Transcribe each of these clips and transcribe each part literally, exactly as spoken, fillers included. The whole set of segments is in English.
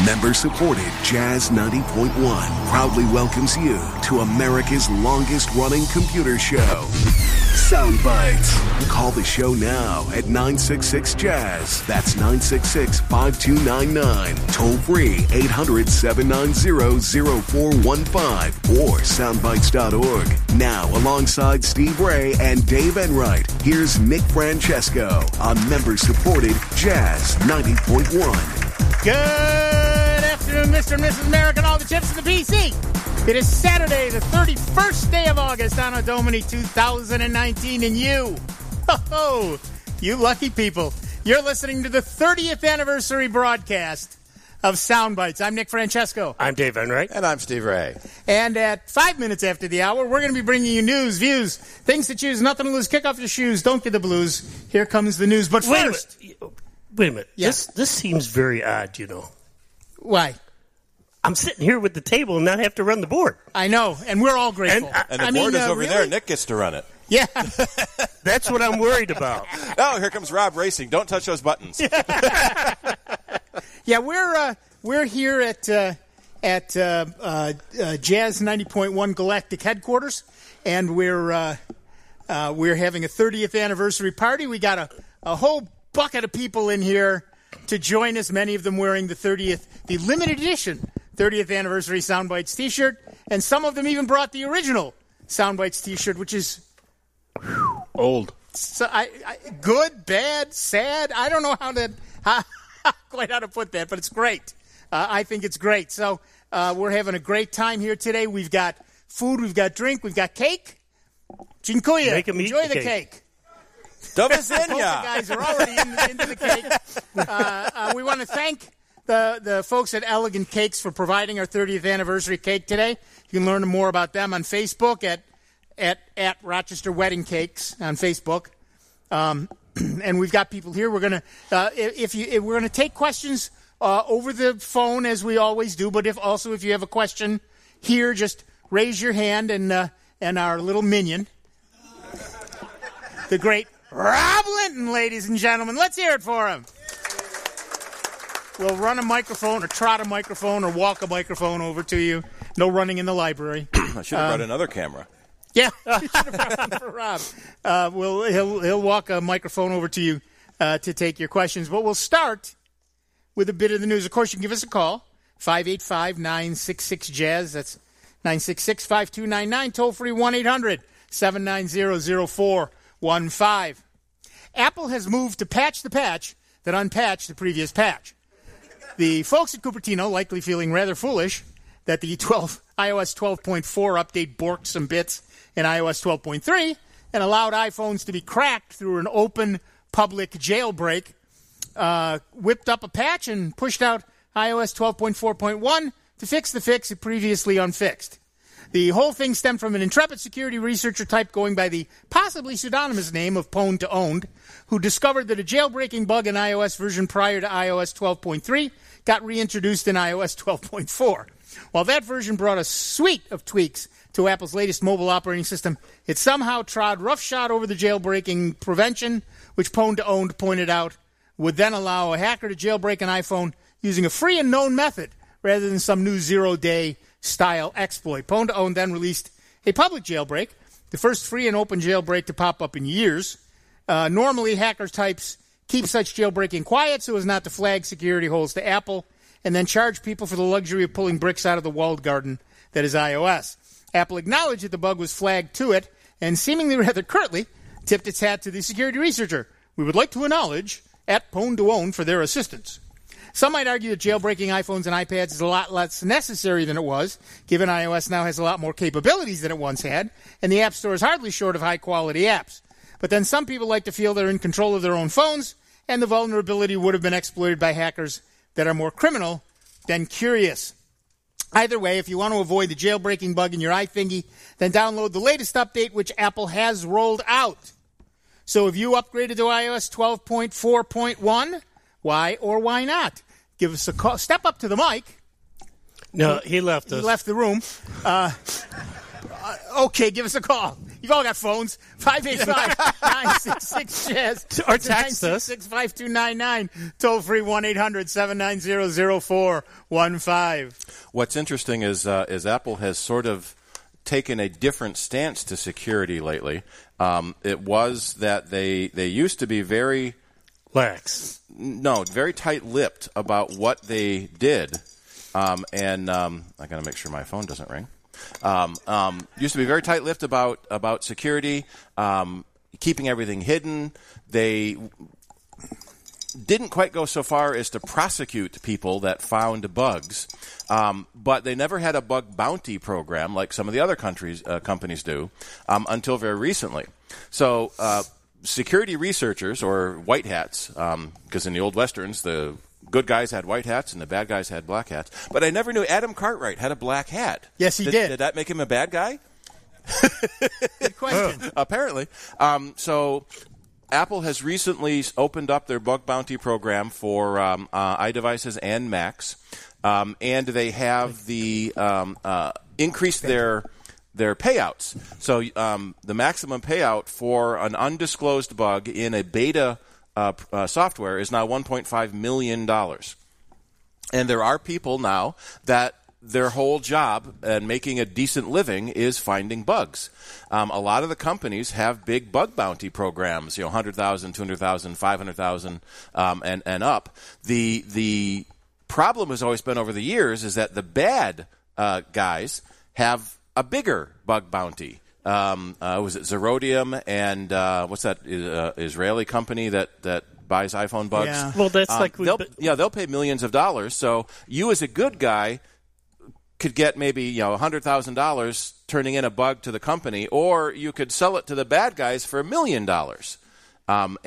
Member-supported Jazz ninety point one proudly welcomes you to America's longest-running computer show, Soundbites. Call the show now at nine six six Jazz. That's nine six six, five two nine nine. Toll free eight hundred, seven nine zero, zero four one five or soundbites dot org. Now, alongside Steve Ray and Dave Enright, here's Nick Francesco on member-supported Jazz ninety point one. Good afternoon, Mister and Missus America, and all the chips in the P C. It is Saturday, the thirty-first day of August, Anno Domini two thousand nineteen, and you, ho ho, you lucky people, you're listening to the thirtieth anniversary broadcast of Soundbites. I'm Nick Francesco. I'm Dave Enright. And I'm Steve Ray. And at five minutes after the hour, we're going to be bringing you news, views, things to choose, nothing to lose, kick off your shoes, don't get the blues. Here comes the news. But first... Wait a minute. Wait a minute. Yeah. This, this seems very odd, you know. Why? I'm sitting here with the table and not have to run the board. I know, and we're all grateful. And, And the I board mean, is uh, over really? there. Nick gets to run it. Yeah. That's what I'm worried about. Oh, here comes Rob racing. Don't touch those buttons. Yeah, we're uh, we're here at uh, at uh, uh, uh, Jazz ninety point one Galactic headquarters, and we're uh, uh, we're having a thirtieth anniversary party. We got a, a whole bucket of people in here to join us. Many of them wearing the thirtieth, the limited edition thirtieth anniversary Soundbites T-shirt, and some of them even brought the original Soundbites T-shirt, which is Old. so I, I, good, bad, sad. I don't know how to how, quite how to put that, but it's great. Uh, I think it's great. So uh, we're having a great time here today. We've got food, we've got drink, we've got cake. Jinkuya, Make 'em eat enjoy the the cake. cake. Don't Both the guys are already in, into the cake. Uh, uh, we want to thank the, the folks at Elegant Cakes for providing our thirtieth anniversary cake today. You can learn more about them on Facebook at at, at Rochester Wedding Cakes on Facebook. Um, and we've got people here. We're gonna uh, if you if we're gonna take questions uh, over the phone as we always do. But if also if you have a question here, just raise your hand and uh, and our little minion, the great Rob Linton, ladies and gentlemen. Let's hear it for him. We'll run a microphone or trot a microphone or walk a microphone over to you. No running in the library. I should have brought another camera. Yeah, you should have brought one for Rob. Uh, we'll, he'll, he'll walk a microphone over to you uh, to take your questions. But we'll start with a bit of the news. Of course, you can give us a call, five eight five, nine six six, Jazz. That's nine six six, five two nine nine. Toll free one eight hundred, seven nine zero, zero four one five. Apple has moved to patch the patch that unpatched the previous patch. The folks at Cupertino likely feeling rather foolish that the twelve iOS twelve point four update borked some bits in iOS twelve point three and allowed iPhones to be cracked through an open public jailbreak, uh, whipped up a patch and pushed out iOS twelve point four point one to fix the fix it previously unfixed. The whole thing stemmed from an intrepid security researcher type going by the possibly pseudonymous name of Pwn to Owned, who discovered that a jailbreaking bug in iOS version prior to iOS twelve point three got reintroduced in iOS twelve point four. While that version brought a suite of tweaks to Apple's latest mobile operating system, it somehow trod roughshod over the jailbreaking prevention, which Pwn to Owned pointed out would then allow a hacker to jailbreak an iPhone using a free and known method rather than some new zero-day style exploit. Pwn to Owned then released a public jailbreak, the first free and open jailbreak to pop up in years. Uh, normally, hacker types keep such jailbreaking quiet so as not to flag security holes to Apple and then charge people for the luxury of pulling bricks out of the walled garden that is iOS. Apple acknowledged that the bug was flagged to it and seemingly rather curtly tipped its hat to the security researcher. We would like to acknowledge at Pwn to Own for their assistance. Some might argue that jailbreaking iPhones and iPads is a lot less necessary than it was, given iOS now has a lot more capabilities than it once had, and the App Store is hardly short of high-quality apps. But then some people like to feel they're in control of their own phones, and the vulnerability would have been exploited by hackers that are more criminal than curious. Either way, if you want to avoid the jailbreaking bug in your iThingy, then download the latest update, which Apple has rolled out. So if you upgraded to iOS twelve point four point one, why or why not? Give us a call. Step up to the mic. No, he left us. He left the room. Uh, okay, give us a call. You've all got phones. five eight five, nine six six, Jazz. Or text us. nine six six, five two nine nine. Toll free one eight hundred seven nine zero zero four one five. What's interesting is uh, is Apple has sort of taken a different stance to security lately. Um, it was that they they used to be very lax, no, very tight-lipped about what they did, um, and um, I got to make sure my phone doesn't ring. Um, um, used to be very tight-lipped about about security, um, keeping everything hidden. They didn't quite go so far as to prosecute people that found bugs, um, but they never had a bug bounty program like some of the other countries uh, companies do um, until very recently. So uh, security researchers, or white hats, because um, in the old westerns the good guys had white hats and the bad guys had black hats, but I never knew Adam Cartwright had a black hat. Yes, he did. did. Did that make him a bad guy? Good question. Apparently. Um, so Apple has recently opened up their bug bounty program for um, uh, iDevices and Macs, um, and they have the um, uh, increased their their payouts. So um, the maximum payout for an undisclosed bug in a beta uh, uh, software is now one point five million dollars. And there are people now that their whole job and making a decent living is finding bugs. Um, a lot of the companies have big bug bounty programs, you know, one hundred thousand, two hundred thousand, five hundred thousand, um, and, and up. The the problem has always been over the years is that the bad uh, guys have a bigger bug bounty. Um, uh, was it Zerodium and uh, what's that uh, Israeli company that, that buys iPhone bugs? Yeah. Well, that's um, like we. they'll, yeah, they'll pay millions of dollars. So you as a good guy could get maybe, you know, one hundred thousand dollars turning in a bug to the company, or you could sell it to the bad guys for a million dollars. Um,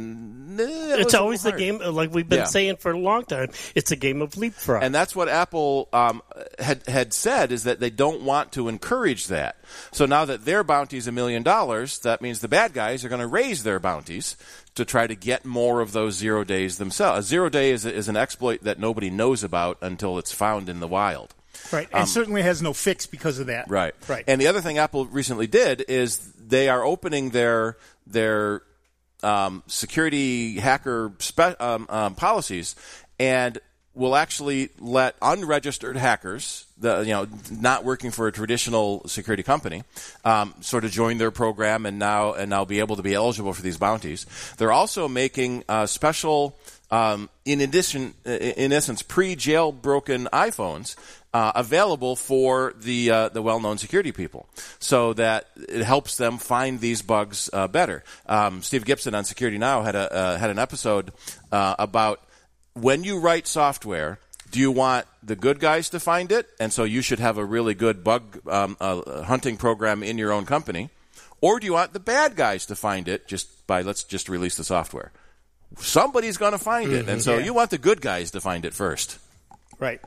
and it's always the game, like we've been yeah. saying for a long time. It's a game of leapfrog, and that's what Apple um, had had said, is that they don't want to encourage that. So now that their bounty is a million dollars, that means the bad guys are going to raise their bounties to try to get more of those zero days themselves. A zero day is, is an exploit that nobody knows about until it's found in the wild. Right, and Um, certainly has no fix because of that. Right, right. And the other thing Apple recently did is they are opening their their um, security hacker spe- um, um, policies, and will actually let unregistered hackers, the, you know, not working for a traditional security company, um, sort of join their program and now and now be able to be eligible for these bounties. They're also making uh, special, um, in addition, in essence, pre-jailbroken iPhones uh, available for the uh, the well-known security people, so that it helps them find these bugs uh, better. Um, Steve Gibson on Security Now had a uh, had an episode uh, about, when you write software, do you want the good guys to find it, and so you should have a really good bug um, uh, hunting program in your own company, or do you want the bad guys to find it just by, let's just release the software? Somebody's going to find it, and so yeah. you want the good guys to find it first. Right.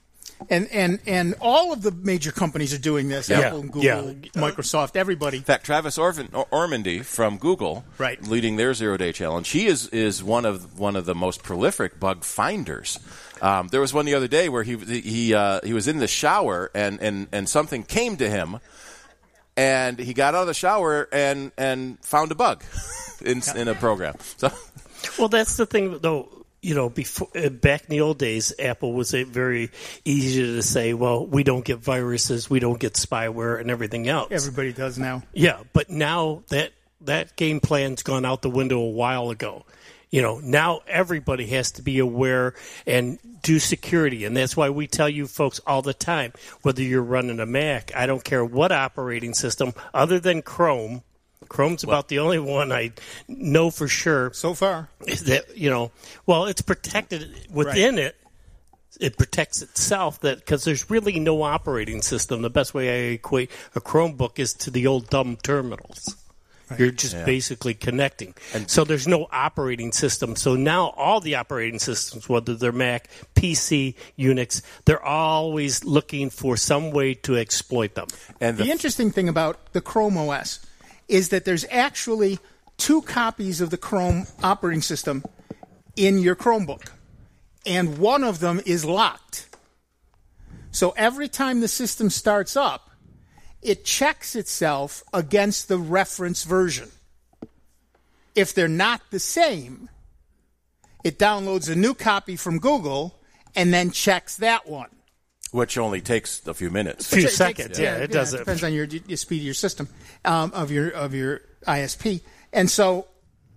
And and and all of the major companies are doing this. Yeah. Apple, Google, Yeah. Microsoft, everybody. In fact, Travis Orvan, Or- Ormandy from Google, Right. leading their zero-day challenge, he is, is one of one of the most prolific bug finders. Um, there was one the other day where he he uh, he was in the shower and, and, and something came to him, and he got out of the shower and, and found a bug in in a program. So, well, that's the thing, though. You know, before uh, back in the old days, Apple was a very easy to say, well, we don't get viruses, we don't get spyware, and everything else. Everybody does now. Yeah, but now that that game plan's gone out the window a while ago. You know, now everybody has to be aware and do security, and that's why we tell you folks all the time, whether you're running a Mac, I don't care what operating system, other than Chrome. Chrome's about the only one I know for sure. So far. That, you know, well, it's protected within Right. it. It protects itself, that because there's really no operating system. The best way I equate a Chromebook is to the old dumb terminals. Right. You're just Yeah. basically connecting. And so there's no operating system. So now all the operating systems, whether they're Mac, P C, Unix, they're always looking for some way to exploit them. and The the, interesting thing about the Chrome O S is that there's actually two copies of the Chrome operating system in your Chromebook, and one of them is locked. So every time the system starts up, it checks itself against the reference version. If they're not the same, it downloads a new copy from Google and then checks that one. Which only takes a few minutes. A few It seconds, takes- yeah, it doesn't. Depends on your, your speed of your system, um, of your of your I S P. And so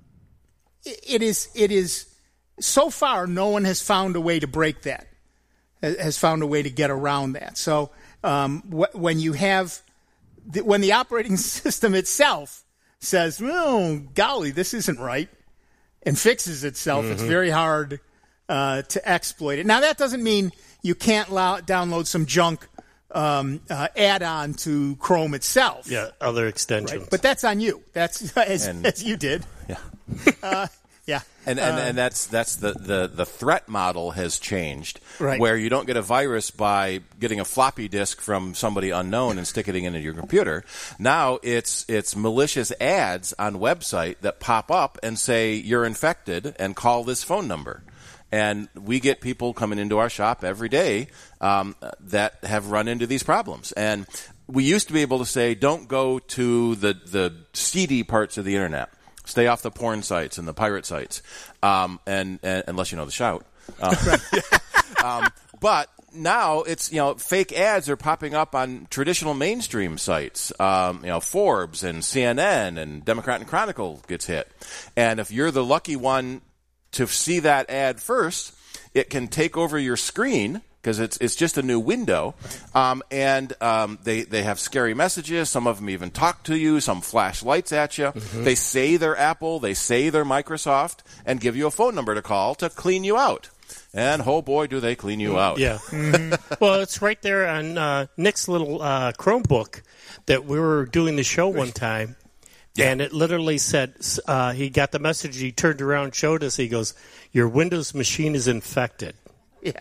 it, it is it is so far no one has found a way to break that, has found a way to get around that. So um, wh- when you have the, when the operating system itself says, "Oh, golly, this isn't right," and fixes itself, mm-hmm. it's very hard uh, to exploit it. Now that doesn't mean you can't allow, download some junk um, uh, add-on to Chrome itself. Yeah, other extensions. Right? But that's on you. That's as, And- as you did. Yeah. Uh, yeah. And and, Uh, and that's that's the, the, the threat model has changed, Right. where you don't get a virus by getting a floppy disk from somebody unknown and sticking it into your computer. Now it's it's malicious ads on website that pop up and say you're infected and call this phone number. And we get people coming into our shop every day um, that have run into these problems. And we used to be able to say, don't go to the, the seedy parts of the internet. Stay off the porn sites and the pirate sites, um, and, and unless you know the shout. Um, um, but now it's, you know, fake ads are popping up on traditional mainstream sites. Um, you know, Forbes and C N N and Democrat and Chronicle gets hit. And if you're the lucky one to see that ad first, it can take over your screen because it's it's just a new window, um, and um, they they have scary messages. Some of them even talk to you. Some flash lights at you. Mm-hmm. They say they're Apple. They say they're Microsoft, and give you a phone number to call to clean you out. And oh boy, do they clean you out! Yeah. Mm-hmm. Well, it's right there on uh, Nick's little uh, Chromebook that we were doing the show one time. Yeah. And it literally said, uh, he got the message, he turned around, showed us, he goes, your Windows machine is infected. Yeah.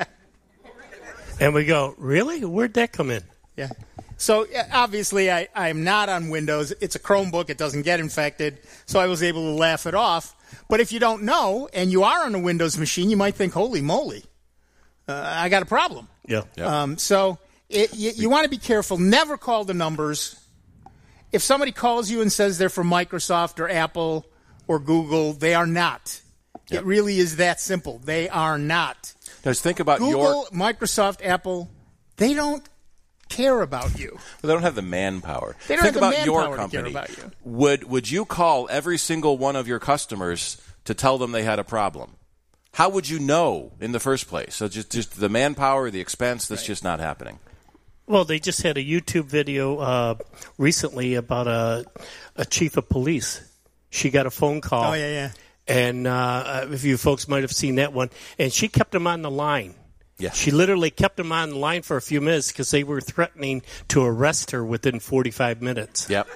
And we go, really? Where'd that come in? Yeah. So obviously I, I'm not on Windows. It's a Chromebook. It doesn't get infected. So I was able to laugh it off. But if you don't know and you are on a Windows machine, you might think, holy moly, uh, I got a problem. Yeah. Yep. Um, so it, you, you want to be careful. Never call the numbers. If somebody calls you and says they're from Microsoft or Apple or Google, they are not. Yep. It really is that simple. They are not. Just think about Google, your... Microsoft, Apple, they don't care about you. Well, they don't have the manpower. They don't think have the about your manpower company. to care about you. Would would you call every single one of your customers to tell them they had a problem? How would you know in the first place? So just just the manpower, the expense, that's right. Just not happening. Well, they just had a YouTube video uh, recently about a a chief of police. She got a phone call. Oh yeah, yeah. And uh, if you folks might have seen that one, and she kept him on the line. Yeah. She literally kept him on the line for a few minutes because they were threatening to arrest her within forty-five minutes. Yep.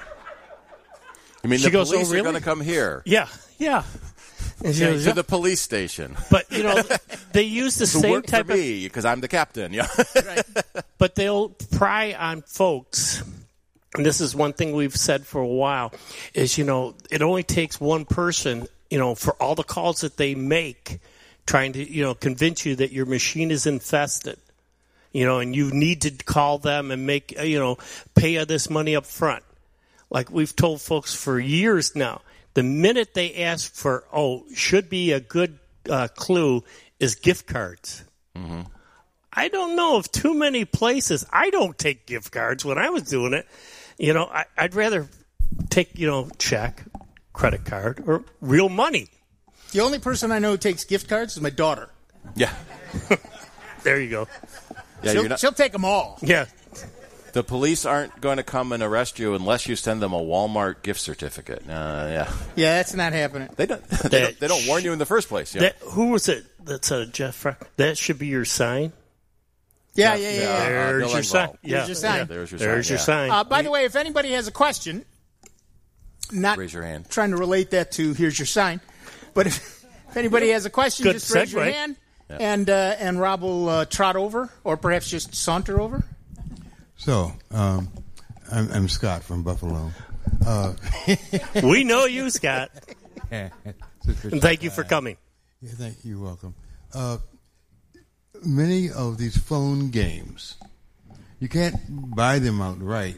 I mean, she the goes, police oh, really? are going to come here. Yeah, yeah. And she Yeah, goes, to the police station. But, you know, they use the Who same work type for of... me because I'm the captain. Yeah. Right. But they'll pry on folks, and this is one thing we've said for a while, is, you know, it only takes one person, you know, for all the calls that they make trying to, you know, convince you that your machine is infested, you know, and you need to call them and make, you know, pay this money up front. Like we've told folks for years now, the minute they ask for, oh, should be a good uh, clue is gift cards. Mm-hmm. I don't know of too many places. I don't take gift cards when I was doing it. You know, I, I'd rather take, you know, check, credit card, or real money. The only person I know who takes gift cards is my daughter. Yeah. There you go. Yeah, she'll, you're not, she'll take them all. Yeah. the police aren't going to come and arrest you unless you send them a Walmart gift certificate. Uh, yeah. Yeah, that's not happening. They don't. They don't, they don't warn you in the first place. Yeah. That, who was it that said, Jeff? That should be your sign. Yeah, yeah, yeah. yeah. There's Uh, your sign. There's Yeah. your sign. Yeah, there's your There's sign. your yeah. sign. Uh, by the way, if anybody has a question, not Raise your hand. trying to relate that to here's your sign, but if, if anybody has a question, Good just raise your segue. hand, Yeah. and uh, and Rob will uh, trot over, or perhaps just saunter over. So, um, I'm, I'm Scott from Buffalo. Uh, We know you, Scott. And thank you for coming. Yeah, thank you. You're welcome. Uh, many of these phone games, you can't buy them outright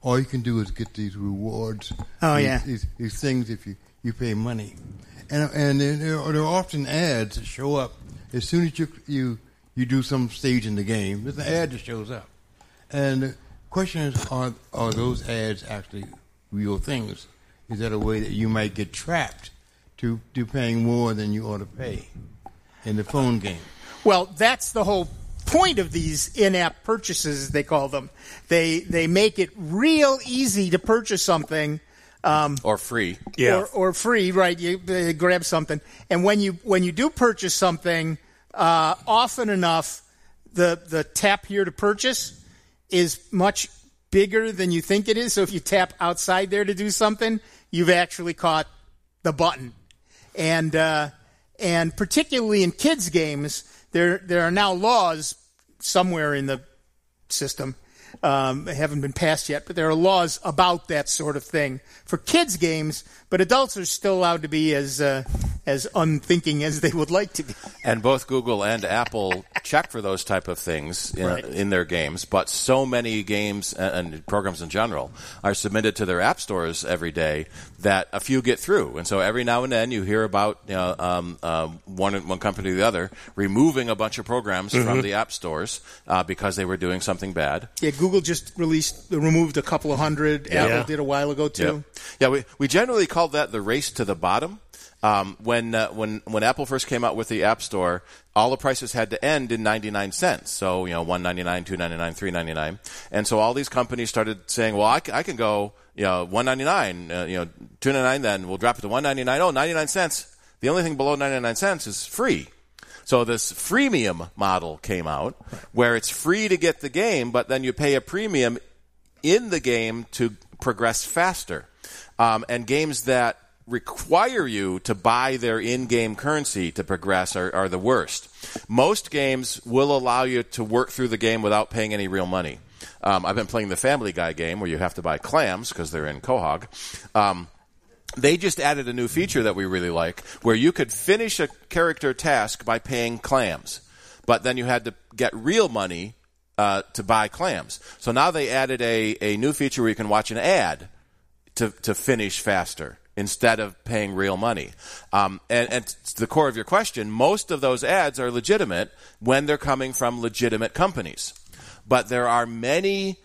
all you can do is get these rewards. Oh, these, yeah. These, these things if you, you pay money. And and there, there are often ads that show up as soon as you you, you do some stage in the game. There's an ad that shows up. And the question is, are, are those ads actually real things? Is that a way that you might get trapped to, to paying more than you ought to pay in the phone game? Well, that's the whole point of these in-app purchases, they call them. They they make it real easy to purchase something. Um, or free. Yeah. Or, or free, right? You uh, grab something. And when you when you do purchase something, uh, often enough, the, the tap here to purchase is much bigger than you think it is. So if you tap outside there to do something, you've actually caught the button. And uh, and particularly in kids' games, there there are now laws somewhere in the system. Um, they haven't been passed yet, but there are laws about that sort of thing for kids' games. But adults are still allowed to be as uh, as unthinking as they would like to be. And both Google and Apple check for those type of things in, Right. in their games. But so many games and, and programs in general are submitted to their app stores every day that a few get through. And so every now and then you hear about you know, um, uh, one one company or the other removing a bunch of programs mm-hmm. from the app stores uh, because they were doing something bad. Yeah, Google just released, removed a couple of hundred. Yeah. Apple Yeah. did a while ago too. Yeah, yeah we, we generally call that the race to the bottom. Um, when uh, when when Apple first came out with the App Store, all the prices had to end in ninety-nine cents. So you know, one ninety-nine, two ninety-nine, three ninety-nine, and so all these companies started saying, "Well, I, c- I can go, you know, one ninety-nine, uh, you know, two ninety-nine, then we'll drop it to one ninety-nine. Oh, ninety-nine cents. The only thing below ninety-nine cents is free." So this freemium model came out, where it's free to get the game, but then you pay a premium in the game to progress faster, um, and games that require you to buy their in-game currency to progress are, are the worst. Most games will allow you to work through the game without paying any real money. Um, I've been playing the Family Guy game where you have to buy clams because they're in Quahog. Um, they just added a new feature that we really like where you could finish a character task by paying clams, but then you had to get real money uh, to buy clams. So now they added a, a new feature where you can watch an ad to, to finish faster instead of paying real money. Um, and, and to the core of your question, most of those ads are legitimate when they're coming from legitimate companies. But there are many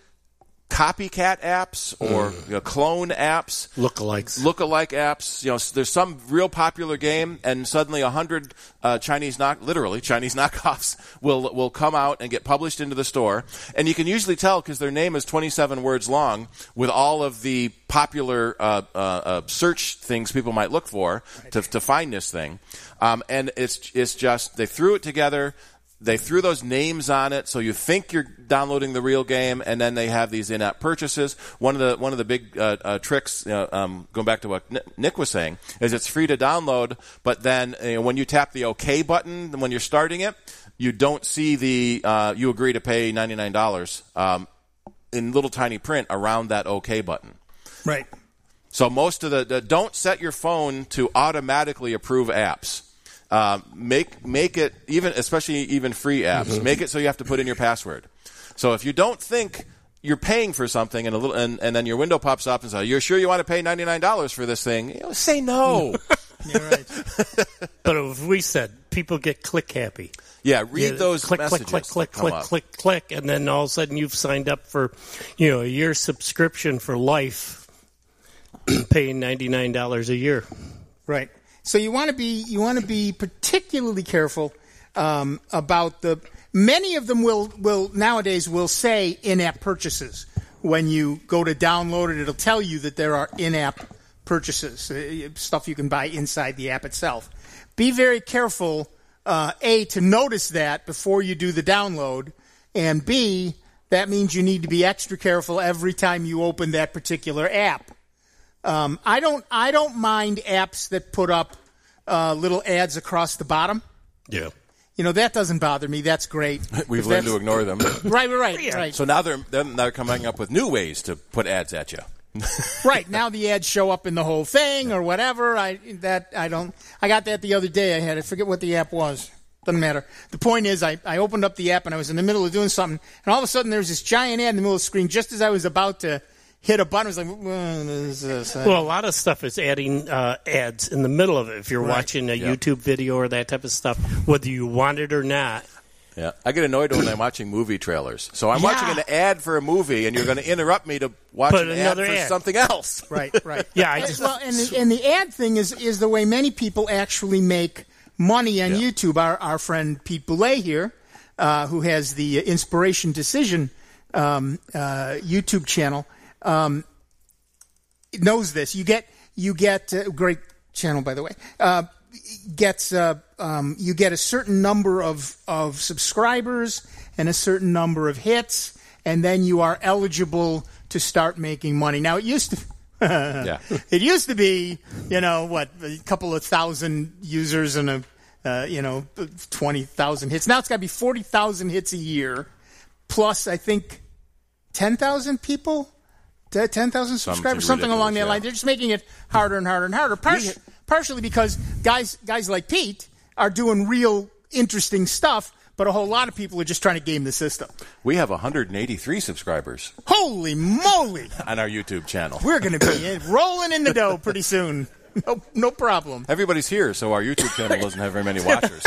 copycat apps or mm. you know, clone apps, lookalikes, lookalike apps. You know, there's some real popular game, and suddenly a hundred uh, Chinese knock, literally Chinese knockoffs, will will come out and get published into the store. And you can usually tell because their name is twenty-seven words long, with all of the popular uh, uh, uh, search things people might look for to to find this thing. Um, and it's it's just they threw it together. They threw those names on it, so you think you're downloading the real game, and then they have these in-app purchases. One of the one of the big uh, uh, tricks, you know, um, going back to what Nick was saying, is it's free to download, but then you know, when you tap the OK button when you're starting it, you don't see the uh, you agree to pay ninety-nine dollars um, in little tiny print around that OK button. Right. So most of the, the don't set your phone to automatically approve apps. Uh, make make it even, especially even free apps. Mm-hmm. Make it so you have to put in your password. So if you don't think you're paying for something, and a little, and, and then your window pops up and says, "You're sure you want to pay ninety-nine dollars for this thing?" You know, say no. You're right. But if we said people get click happy. Yeah, read Yeah, those click, messages. click, click, that click, come up. click, click, and then all of a sudden you've signed up for, you know, a year subscription for life, paying ninety-nine dollars a year. Right. So you want to be you want to be particularly careful um, about the many of them will will nowadays will say in-app purchases. When you go to download it, it'll tell you that there are in-app purchases, uh, stuff you can buy inside the app itself. Be very careful, uh, A, to notice that before you do the download, and B, that means you need to be extra careful every time you open that particular app. Um, I don't. I don't mind apps that put up uh, little ads across the bottom. Yeah, you know that doesn't bother me. That's great. We've If learned that's- to ignore them. Right, right, right, Yeah. right. So now they're then they're coming up with new ways to put ads at you. Right now, the ads show up in the whole thing or whatever. I that I don't. I got that the other day. I had to forget what the app was. Doesn't matter. The point is, I, I opened up the app and I was in the middle of doing something, and all of a sudden there's this giant ad in the middle of the screen just as I was about to hit a button. It was like, well, this is, uh, Well, a lot of stuff is adding uh, ads in the middle of it. If you're Right. watching a Yep. YouTube video or that type of stuff, whether you want it or not. Yeah, I get annoyed when I'm watching movie trailers. So I'm Yeah. watching an ad for a movie, and you're going to interrupt me to watch Put an ad another for ad. something else. right, right. Yeah, I And- just- well, and the, and the ad thing is is the way many people actually make money on Yeah. YouTube. Our our friend Pete Boulay here, uh, who has the Inspiration Decision um, uh, YouTube channel, um, knows this. You get you get uh, great channel, by the way. Uh, gets uh, um, you get a certain number of of subscribers and a certain number of hits, and then you are eligible to start making money. Now it used to. Yeah. It used to be, you know, what, a couple of thousand users and a, uh, you know, twenty thousand hits. Now it's got to be forty thousand hits a year, plus I think ten thousand people, ten thousand subscribers, something along that ridiculous, line. yeah. They're just making it harder and harder and harder. Par- partially because guys, guys like Pete are doing real interesting stuff, but a whole lot of people are just trying to game the system. We have one hundred eighty-three subscribers Holy moly! on our YouTube channel. We're going to be in, rolling in the dough pretty soon. No, no problem. Everybody's here, so our YouTube channel doesn't have very many watchers.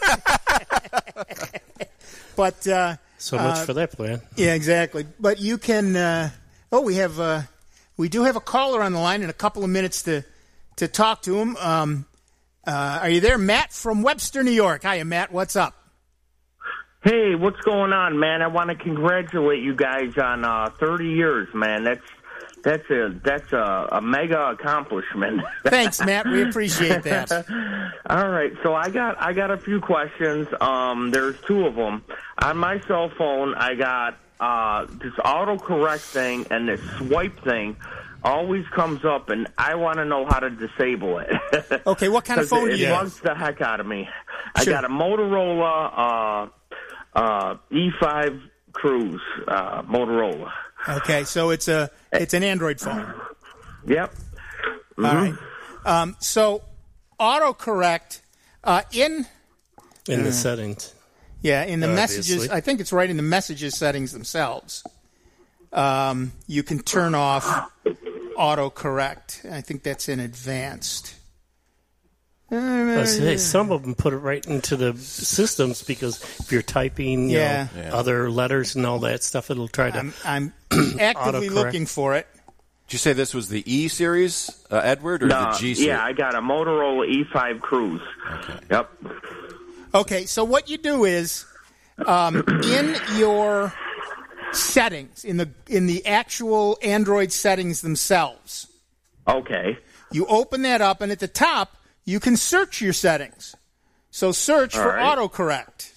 But uh, So much for that plan. yeah, exactly. But you can. Uh, oh, we have. Uh, we do have a caller on the line in a couple of minutes to to talk to him. Um, uh, are you there, Matt from Webster, New York? Hiya, Matt. What's up? Hey, what's going on, man? I want to congratulate you guys on uh, thirty years, man. That's that's a that's a, a mega accomplishment. Thanks, Matt. We appreciate that. All right, so I got I got a few questions. Um, there's two of them on my cell phone. I got uh, this autocorrect thing and this swipe thing. Always comes up, and I want to know how to disable it. Okay, what kind of 'Cause phone it, do you it have? bugs the heck out of me. Sure. I got a Motorola uh, uh, E five Cruise uh, Motorola. Okay, so it's a it's an Android phone. Yep. All right. Um, so autocorrect uh, in In the settings. yeah in the Obviously. messages. I think it's right in the messages settings themselves. Um, you can turn off autocorrect. I think that's in advanced. I was gonna say, some of them put it right into the systems because if you're typing you Yeah. know, other letters and all that stuff, it'll try to. I'm, I'm actively Autocorrect. looking for it. Did you say this was the E series, uh, Edward, or No, the G series? yeah, I got a Motorola E five Cruise. Okay. Yep. Okay, so what you do is um, in your settings, in the in the actual Android settings themselves, Okay. you open that up, and at the top you can search your settings. So search All for right. autocorrect,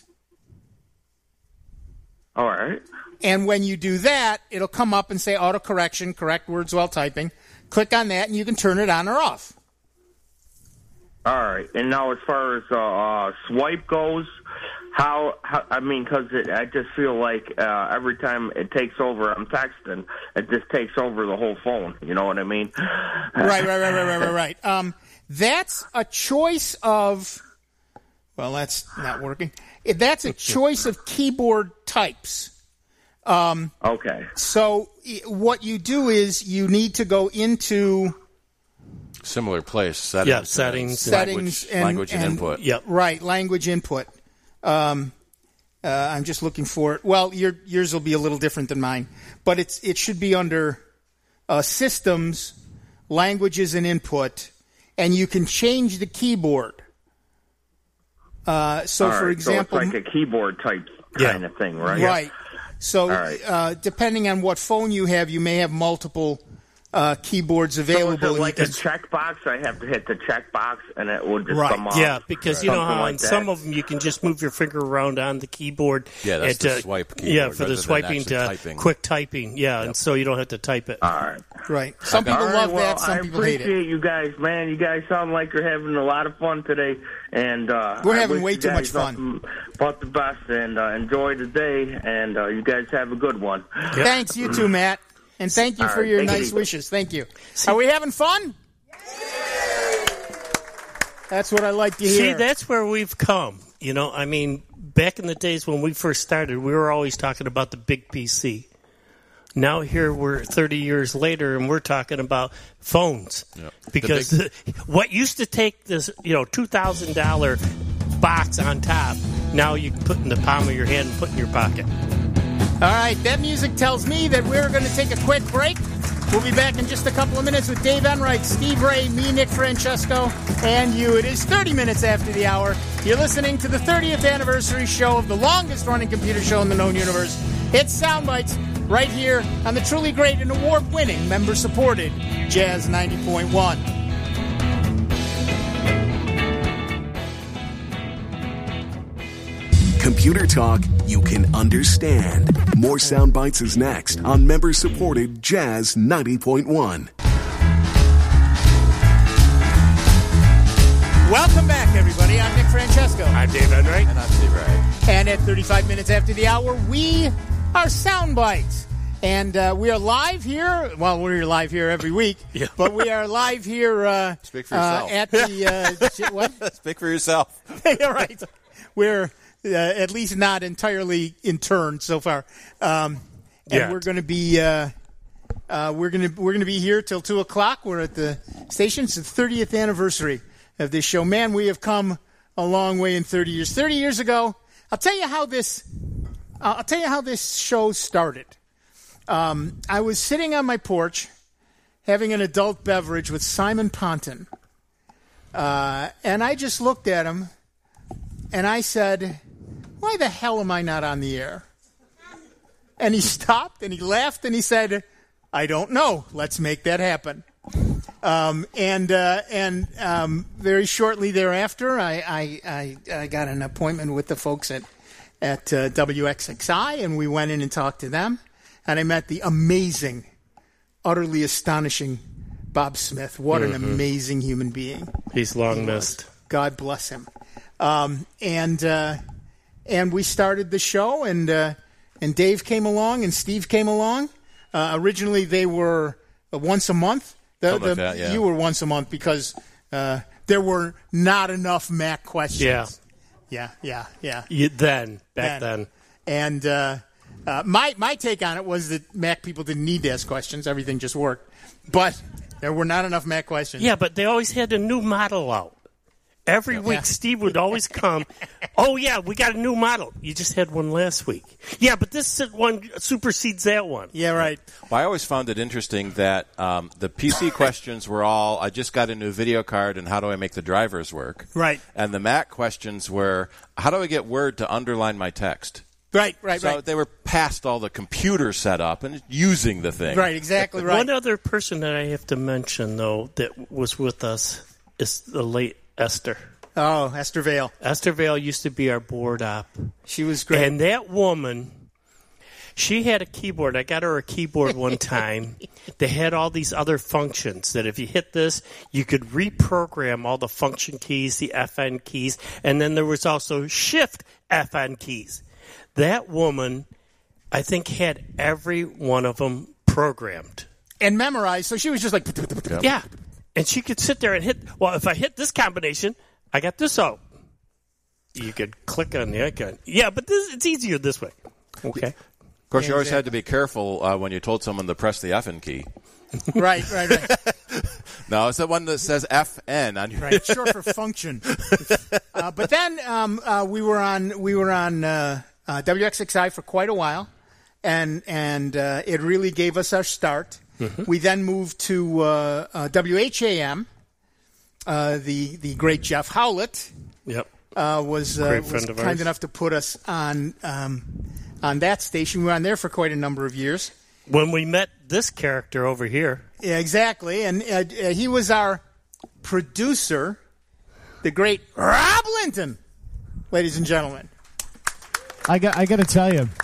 All right. and when you do that, it'll come up and say autocorrection, correct words while typing. Click on that, and you can turn it on or off. All right. And now, as far as uh, uh, swipe goes, how, how I mean, because I just feel like uh, every time it takes over, I'm texting, it just takes over the whole phone. You know what I mean? Right, right, right, right, right, right, right. Um, that's a choice of. Well, that's not working. That's a choice of keyboard types. Okay. So i- what you do is you need to go into Similar place, settings. Yeah, settings. settings Language, and, language and, input. Yep. Right, language input. Um, uh, I'm just looking for it. Well, your, yours will be a little different than mine, but it's it should be under uh, systems, languages and input, and you can change the keyboard. Uh, so, All for right, example, so it's like a keyboard type Yeah. kind of thing, right? right. So, right. uh, depending on what phone you have, you may have multiple uh, keyboards So available. is it and you like can- a checkbox? I have to hit the checkbox, and it will just Right. come up. Yeah, because you know Something how like on that. some of them you can just move your finger around on the keyboard. Yeah, that's and, the uh, swipe Yeah, keyboard for rather the than swiping actually to typing. quick typing. Yeah, and so you don't have to type it. All right. right. Some people All right, love well, that. Some I people hate it. appreciate you guys, man. You guys sound like you're having a lot of fun today, and uh, We're I having wish way you too much guys fun. nothing But the best, and uh, enjoy the day, and uh, you guys have a good one. Thanks, you too, Matt. And thank you All for right, your thank you. nice wishes. Thank you. Are we having fun? That's what I like to See, hear. that's where we've come. You know, I mean, back in the days when we first started, we were always talking about the big P C. Now here we're thirty years later, and we're talking about phones. Yep. Because big- what used to take this, you know, two thousand dollars box on top, now you can put in the palm of your hand and put in your pocket. All right, that music tells me that we're going to take a quick break. We'll be back in just a couple of minutes with Dave Enright, Steve Ray, me, Nick Francesco, and you. It is thirty minutes after the hour. You're listening to the thirtieth anniversary show of the longest-running computer show in the known universe. It's Soundbites right here on the truly great and award-winning, member-supported Jazz ninety point one. Computer talk you can understand. More Sound Bites is next on member-supported Jazz ninety point one. Welcome back, everybody. I'm Nick Francesco. I'm Dave Enright. And I'm Steve Ray. And at thirty-five minutes after the hour, we are Sound Bites. And uh, we are live here. Well, we're live here every week. Yeah. But we are live here uh, Speak for uh, yourself. at the... Uh, what? Speak for yourself. All right. We're uh, at least not entirely interned so far. Um, and Yet. we're going to be... Uh, uh, we're going to we're going to be here till two o'clock. We're at the station. It's the thirtieth anniversary of this show. Man, we have come a long way in thirty years. thirty years ago, I'll tell you how this uh, I'll tell you how this show started. Um, I was sitting on my porch having an adult beverage with Simon Ponton. Uh, and I just looked at him and I said, "Why the hell am I not on the air?" And he stopped and he laughed and he said, "I don't know. Let's make that happen." Um, and uh, and um, very shortly thereafter, I, I, I, I got an appointment with the folks at at uh, W X X I, and we went in and talked to them. And I met the amazing, utterly astonishing Bob Smith. What an Mm-hmm. amazing human being. He's long he missed. was. God bless him. Um, and uh, and we started the show, and uh, and Dave came along, and Steve came along. Uh, originally, they were uh, once a month. The, Something like the- that, yeah. You were once a month because uh, there were not enough Mac questions. Yeah. Yeah, yeah, yeah. You, then, back then. And uh, uh, my my take on it was that Mac people didn't need to ask questions; everything just worked. But there were not enough Mac questions. Yeah, but they always had a new model out. Every week, Yeah. Steve would always come. Oh, yeah, we got a new model. You just had one last week. Yeah, but this one supersedes that one. Yeah, right. Well, I always found it interesting that um, the P C questions were all, I just got a new video card and how do I make the drivers work? Right. And the Mac questions were, how do I get Word to underline my text? Right, right, So right. they were past all the computer setup and using the thing. Right, exactly right. One other person that I have to mention, though, that was with us is the late Esther. Oh, Esther Vale. Esther Vale used to be our board op. She was great. And that woman, she had a keyboard. I got her a keyboard one time. They had all these other functions that if you hit this, you could reprogram all the function keys, the F N keys, and then there was also shift F N keys. That woman, I think, had every one of them programmed. And memorized, so she was just like... Yeah. And she could sit there and hit, well, if I hit this combination, I got this out. You could click on the icon. Yeah, but this, it's easier this way. Okay. Of course, you always had to be careful uh, when you told someone to press the F N key. Right, right, right. No, it's the one that says F N on your. Right, it's short for function. Uh, but then um, uh, we were on we were on uh, uh, W X X I for quite a while, and and uh, it really gave us our start. Mm-hmm. We then moved to uh, uh, W H A M. Uh, the the great Jeff Howlett Yep. uh, was uh, Great was friend of kind ours. enough to put us on um, on that station. We were on there for quite a number of years. When we met this character over here, Yeah, exactly. And uh, uh, he was our producer, the great Rob Linton, ladies and gentlemen. I got I got to tell you,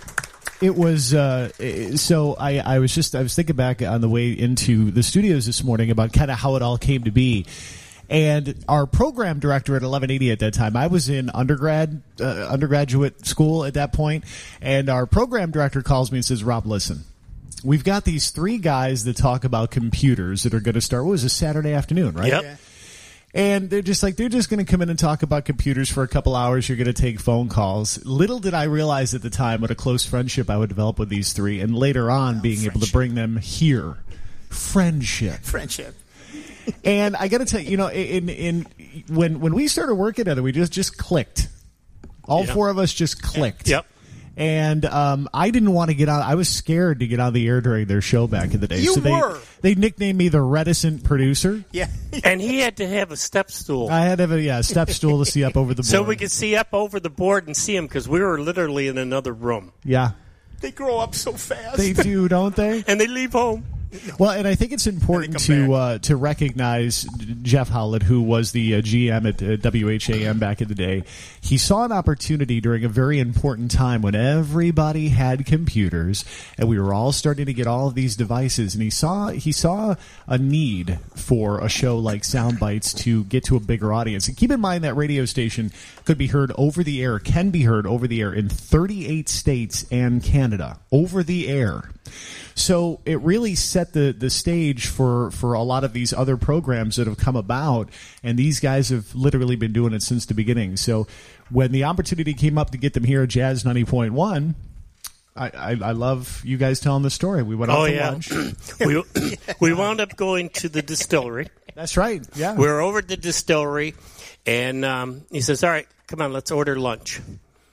it was uh, so I, I was just I was thinking back on the way into the studios this morning about kind of how it all came to be. And our program director at eleven eighty at that time, I was in undergrad, uh, undergraduate school at that point, and our program director calls me and says, "Rob, listen, we've got these three guys that talk about computers that are going to start. What was this, Saturday afternoon, right? Yep. Yeah. And they're just like, they're just going to come in and talk about computers for a couple hours. You're going to take phone calls. Little did I realize at the time what a close friendship I would develop with these three. And later on, oh, being friendship. able to bring them here. Friendship. Friendship. And I got to tell you, you know, in in when when we started working together, we just, just clicked. All yep. four of us just clicked. Yep. And um, I didn't want to get out. I was scared to get on the air during their show back in the day. You so they, were. They nicknamed me the reticent producer. Yeah. And he had to have a step stool. I had to have a yeah, step stool to see up over the board. So we could see up over the board and see him because we were literally in another room. Yeah. They grow up so fast. They do, don't they? And they leave home. Well, and I think it's important to uh, to recognize Jeff Howlett, who was the uh, G M at uh, W H A M back in the day. He saw an opportunity during a very important time when everybody had computers and we were all starting to get all of these devices. And he saw he saw a need for a show like Soundbites to get to a bigger audience. And keep in mind that radio station could be heard over the air, can be heard over the air in thirty-eight states and Canada, over the air. So it really set the, the stage for, for a lot of these other programs that have come about, and these guys have literally been doing it since the beginning. So when the opportunity came up to get them here at Jazz ninety point one, I, I, I love you guys telling the story. We went out oh, to yeah. lunch. we, we wound up going to the distillery. That's right, yeah. We were over at the distillery, and um, he says, all right, come on, let's order lunch.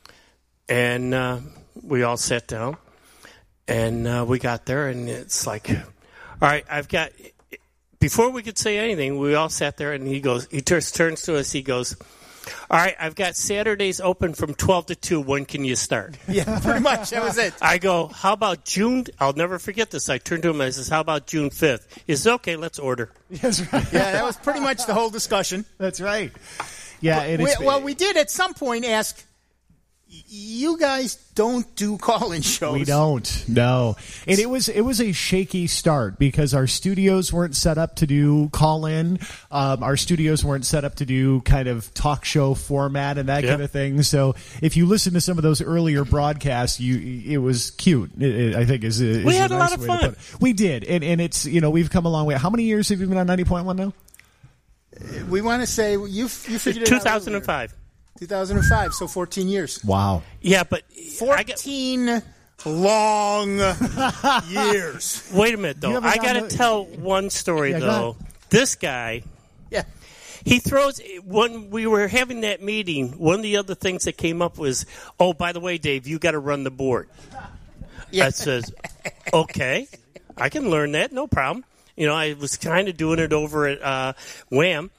And uh, we all sat down. And uh, we got there, and it's like, all right, I've got, before we could say anything, we all sat there, and he goes, he turns, turns to us, he goes, all right, I've got Saturdays open from twelve to two. When can you start? Yeah, pretty much. That was it. I go, how about June? I'll never forget this. I turned to him, and I says, how about June fifth? He says, okay, let's order. That's right. Yeah, that was pretty much the whole discussion. That's right. Yeah, it we, is. Well, we did at some point ask, you guys don't do call-in shows. We don't, no. And it was it was a shaky start because our studios weren't set up to do call-in. Um, our studios weren't set up to do kind of talk show format and that yeah. kind of thing. So if you listen to some of those earlier broadcasts, you it was cute. It, it, I think is, is we a had nice a lot of way fun. to put it. We did, and and it's you know we've come a long way. How many years have you been on ninety point one now? We want to say you you figured it two thousand five. out. two thousand five, so fourteen years. Wow. Yeah, but fourteen I get, long years. Wait a minute, though. I got to the, tell one story, yeah, though. This guy, yeah, he throws, when we were having that meeting, one of the other things that came up was, oh, by the way, Dave, you got to run the board. Yeah. I says, okay, I can learn that, no problem. You know, I was kind of doing it over at uh, Wham,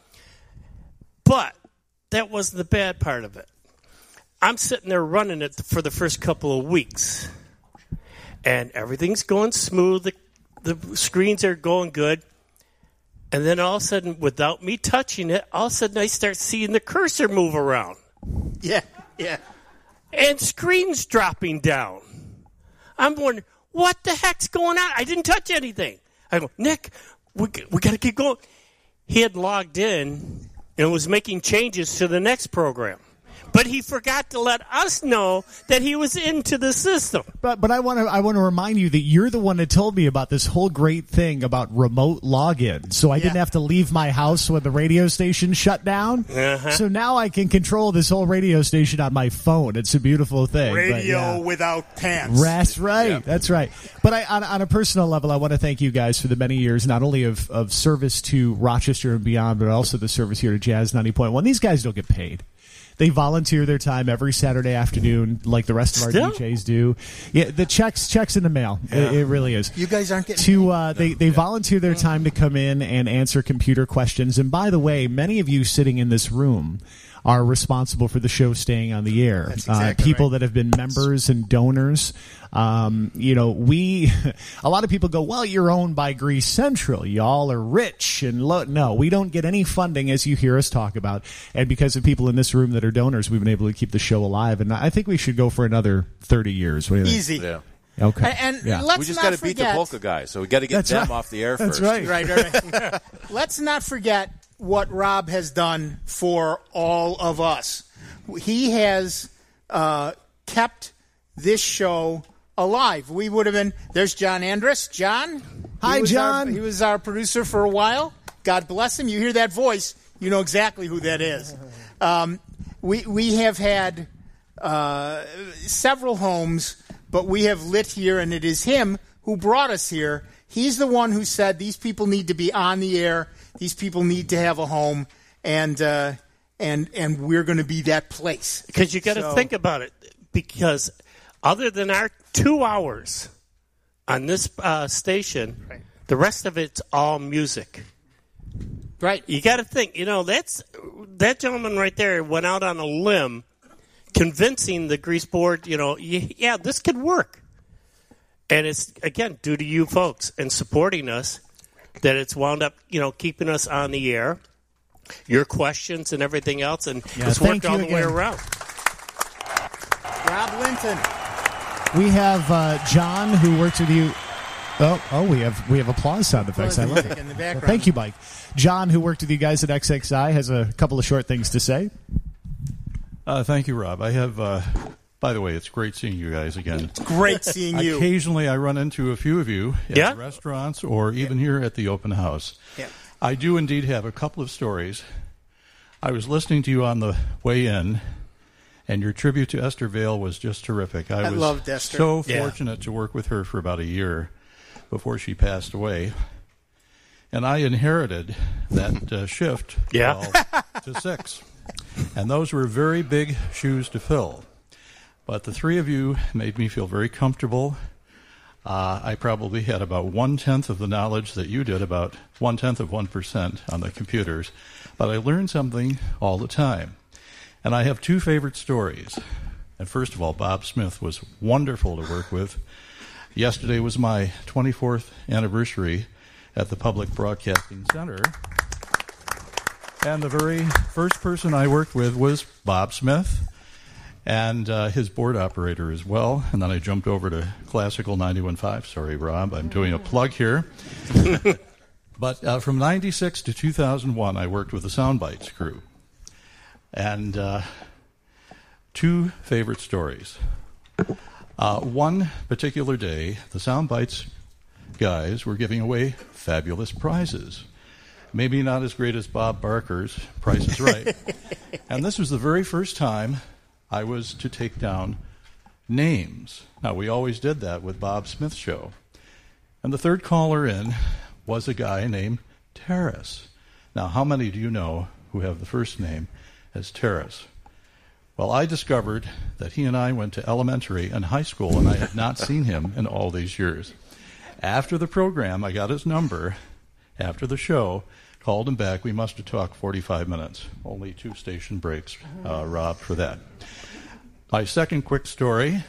but that wasn't the bad part of it. I'm sitting there running it for the first couple of weeks, and everything's going smooth. The, the screens are going good. And then all of a sudden, without me touching it, all of a sudden I start seeing the cursor move around. Yeah, yeah. And screens dropping down. I'm wondering, what the heck's going on? I didn't touch anything. I go, Nick, we, we got to keep going. He had logged in and was making changes to the next program. But he forgot to let us know that he was into the system. But but I want to I want to remind you that you're the one that told me about this whole great thing about remote login. So I yeah. didn't have to leave my house when the radio station shut down. Uh-huh. So now I can control this whole radio station on my phone. It's a beautiful thing. Radio but, yeah. without pants. That's right. Yeah. That's right. But I, on, on a personal level, I want to thank you guys for the many years, not only of, of service to Rochester and beyond, but also the service here to Jazz ninety point one. These guys don't get paid. They volunteer their time every Saturday afternoon, like the rest of our Still? D Js do. Yeah, the checks checks in the mail. Yeah. It, it really is. You guys aren't getting to uh, they they volunteer their time to come in and answer computer questions. And by the way, many of you sitting in this room are responsible for the show staying on the air. That's exactly uh, people right. that have been members and donors. Um, you know, we, a lot of people go, well, you're owned by Grease Central. Y'all are rich and lo-. No, we don't get any funding, as you hear us talk about. And because of people in this room that are donors, we've been able to keep the show alive. And I think we should go for another thirty years. What do you think? Easy. Yeah. Okay. And, and yeah. let's we just not got to forget, beat the polka guys, so we got to get That's them right. off the air That's first. right. Right, right. Let's not forget what Rob has done for all of us. He has uh, kept this show alive. We would have been. There's John Andrus. John. Hi, he was John. Our, he was our producer for a while. God bless him. You hear that voice, You know exactly who that is. Um, we we have had uh, several homes, but we have lit here, and it is him who brought us here. He's the one who said these people need to be on the air. These people need to have a home, and uh, and and we're going to be that place. Because you got to So- think about it. Because other than our two hours on this uh, station, Right. the rest of it's all music. Right. You got to think, you know, that's that gentleman right there went out on a limb, convincing the grease board, you know, y- yeah, this could work. And it's again due to you folks and supporting us that it's wound up, you know, keeping us on the air. Your questions and everything else, and Yeah, it's thank worked all you the way again. around. Rob Linton. We have uh, John who works with you. Oh, oh, we have we have applause sound effects. I love it. In the background. Well, thank you, Mike. John, who worked with you guys at X X I, has a couple of short things to say. Uh, thank you, Rob. I have, uh, by the way, it's great seeing you guys again. Great seeing you. Occasionally, I run into a few of you at Yeah? restaurants or even here at the open house. Yeah. I do indeed have a couple of stories. I was listening to you on the way in, and your tribute to Esther Vale was just terrific. I, I was loved Esther. so Yeah. fortunate to work with her for about a year before she passed away. And I inherited that uh, shift Yeah. twelve to six. And those were very big shoes to fill. But the three of you made me feel very comfortable. Uh, I probably had about one-tenth of the knowledge that you did, about one-tenth of one percent on the computers. But I learned something all the time. And I have two favorite stories. And first of all, Bob Smith was wonderful to work with. Yesterday was my twenty-fourth anniversary at the Public Broadcasting Center. And the very first person I worked with was Bob Smith and uh, his board operator as well. And then I jumped over to Classical ninety-one point five. Sorry, Rob, I'm doing a plug here. But uh, from ninety-six to two thousand one, I worked with the Soundbites crew. And uh, two favorite stories. Uh, one particular day, the Soundbites guys were giving away fabulous prizes. Maybe not as great as Bob Barker's Price is Right. And this was the very first time I was to take down names. Now, we always did that with Bob Smith's show. And the third caller in was a guy named Terrace. Now, how many do you know who have the first name as Terrace? Well, I discovered that he and I went to elementary and high school, and I had not seen him in all these years. After the program, I got his number. After the show, called him back. We must have talked forty-five minutes. Only two station breaks, uh, Rob, for that. My second quick story.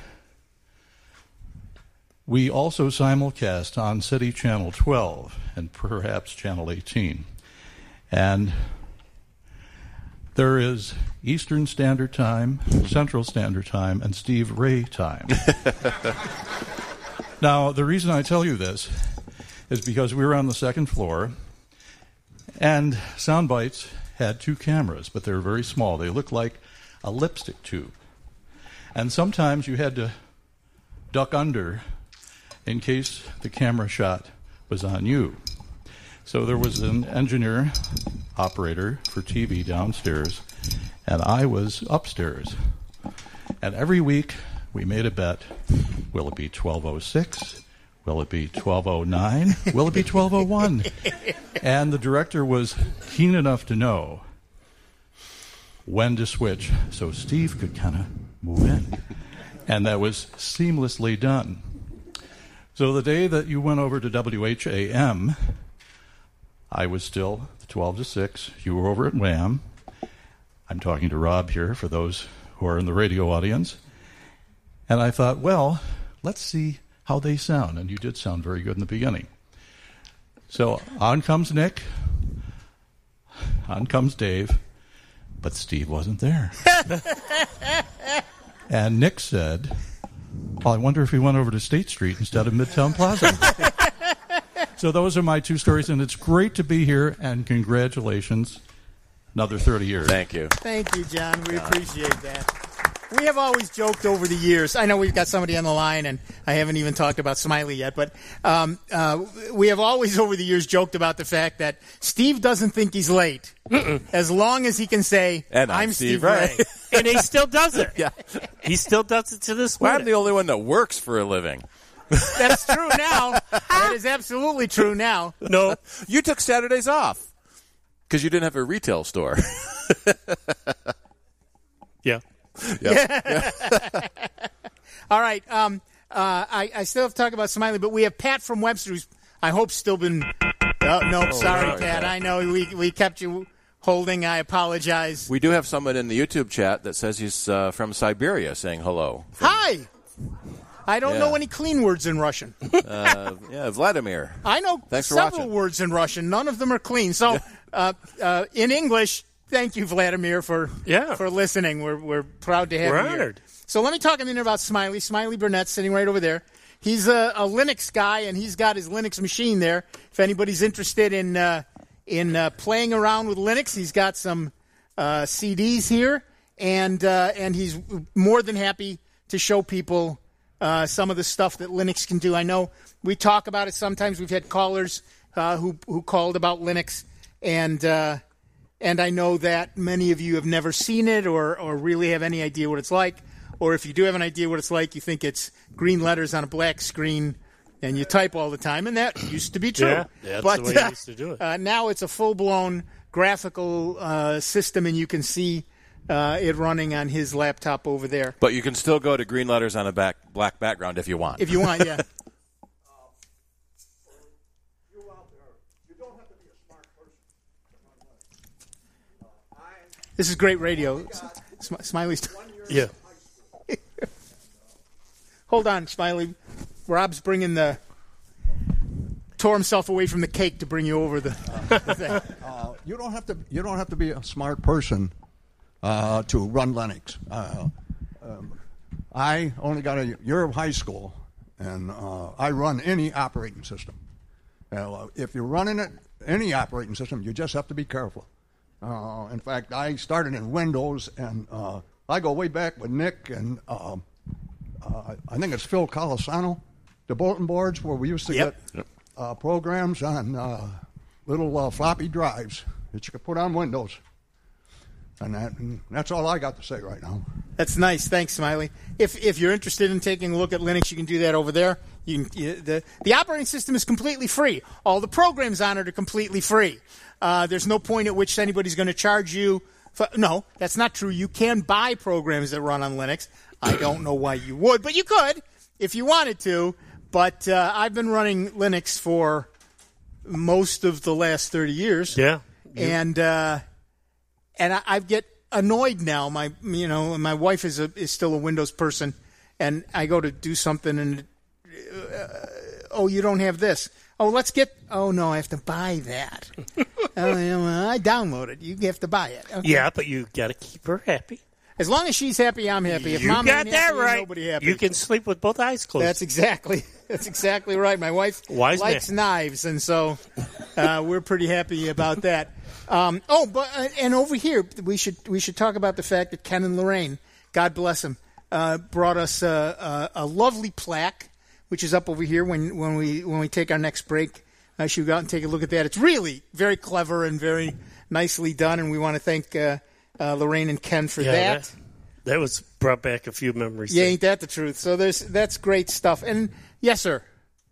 We also simulcast on City Channel twelve and perhaps Channel eighteen. And there is Eastern Standard Time, Central Standard Time, and Steve Ray time. Now, the reason I tell you this is because we were on the second floor, and Soundbites had two cameras, but they were very small. They looked like a lipstick tube. And sometimes you had to duck under in case the camera shot was on you. So there was an engineer, operator for T V downstairs, and I was upstairs. And every week we made a bet. Will it be twelve oh six? Will it be twelve oh nine? Will it be twelve oh one? And the director was keen enough to know when to switch so Steve could kind of move in. And that was seamlessly done. So the day that you went over to W H A M, I was still twelve to six. You were over at Wham. I'm talking to Rob here for those who are in the radio audience. And I thought, well, let's see how they sound. And you did sound very good in the beginning. So on comes Nick. On comes Dave. But Steve wasn't there. And Nick said, well, I wonder if he went over to State Street instead of Midtown Plaza. So those are my two stories, and it's great to be here, and congratulations. Another thirty years. Thank you. Thank you, John. We appreciate that. we have always joked over the years. I know we've got somebody on the line, and I haven't even talked about Smiley yet, but um, uh, we have always over the years joked about the fact that Steve doesn't think he's late Mm-mm. as long as he can say, and I'm, I'm Steve, Steve Ray. Ray. And he still does it. Yeah. He still does it to this well, minute. I'm the only one that works for a living. That's true now. That is absolutely true now. No. You took Saturdays off because you didn't have a retail store. Yeah. Yeah. All right. Um, uh, I, I still have to talk about Smiley, but we have Pat from Webster, who's, I hope, still been. Oh, no, oh, sorry, sorry, Pat. I know we, we kept you holding. I apologize. We do have someone in the YouTube chat that says he's uh, from Siberia saying hello. From- Hi. I don't yeah. know any clean words in Russian. uh, yeah, Vladimir. I know Thanks for several watching. words in Russian. None of them are clean. So, uh, uh, in English, thank you, Vladimir, for yeah. for listening. We're we're proud to have we're you honored. here. So let me talk a minute about Smiley. Smiley Burnett, sitting right over there. He's a, a Linux guy, and he's got his Linux machine there. If anybody's interested in uh, in uh, playing around with Linux, he's got some uh, C Ds here, and uh, and he's more than happy to show people uh, some of the stuff that Linux can do. I know we talk about it sometimes. We've had callers uh, who who called about Linux, and uh, and I know that many of you have never seen it or or really have any idea what it's like. Or if you do have an idea what it's like, you think it's green letters on a black screen and you type all the time, and that used to be true. Yeah, that's but, the way uh, you used to do it. Uh, now it's a full-blown graphical uh, system, and you can see uh, it running on his laptop over there. But you can still go to green letters on a back, black background if you want. If you want, yeah. This is great radio. Smiley's. Yeah. Hold on, Smiley. Rob's bringing the. Tore himself away from the cake to bring you over the, the thing. Uh, you don't have to. You don't have to be a smart person uh, to run Linux. Uh, um, I only got a year of high school, and uh, I run any operating system. Uh, if you're running it, any operating system, you just have to be careful. Uh, in fact, I started in Windows, and uh, I go way back with Nick, and uh, uh, I think it's Phil Colasano, the bulletin boards where we used to Yep. get uh, programs on uh, little uh, floppy drives that you could put on Windows. And, that, and that's all I got to say right now. That's nice. Thanks, Smiley. If if you're interested in taking a look at Linux, you can do that over there. You can, you, the the operating system is completely free. All the programs on it are completely free. Uh, there's no point at which anybody's going to charge you. For, no, that's not true. You can buy programs that run on Linux. I don't know why you would, but you could if you wanted to. But uh, I've been running Linux for most of the last thirty years. Yeah. And uh, and I, I get annoyed now. My you know my wife is a is still a Windows person, and I go to do something and uh, oh, you don't have this. Oh, let's get. Oh no, I have to buy that. oh, yeah, well, I download it. You have to buy it. Okay. Yeah, but you got to keep her happy. As long as she's happy, I'm happy. If you Mom got ain't that happy, ain't right. nobody happy. You can sleep with both eyes closed. That's exactly. That's exactly right. My wife Wise likes man. knives, and so uh, we're pretty happy about that. Um, oh, but uh, and over here we should we should talk about the fact that Ken and Lorraine, God bless them, uh, brought us a, a, a lovely plaque, which is up over here. When when we when we take our next break, I should go out and take a look at that. It's really very clever and very nicely done, and we want to thank uh, uh, Lorraine and Ken for Yeah, that. that. That was brought back a few memories. Yeah, there. ain't that the truth? So there's that's great stuff. And yes, sir.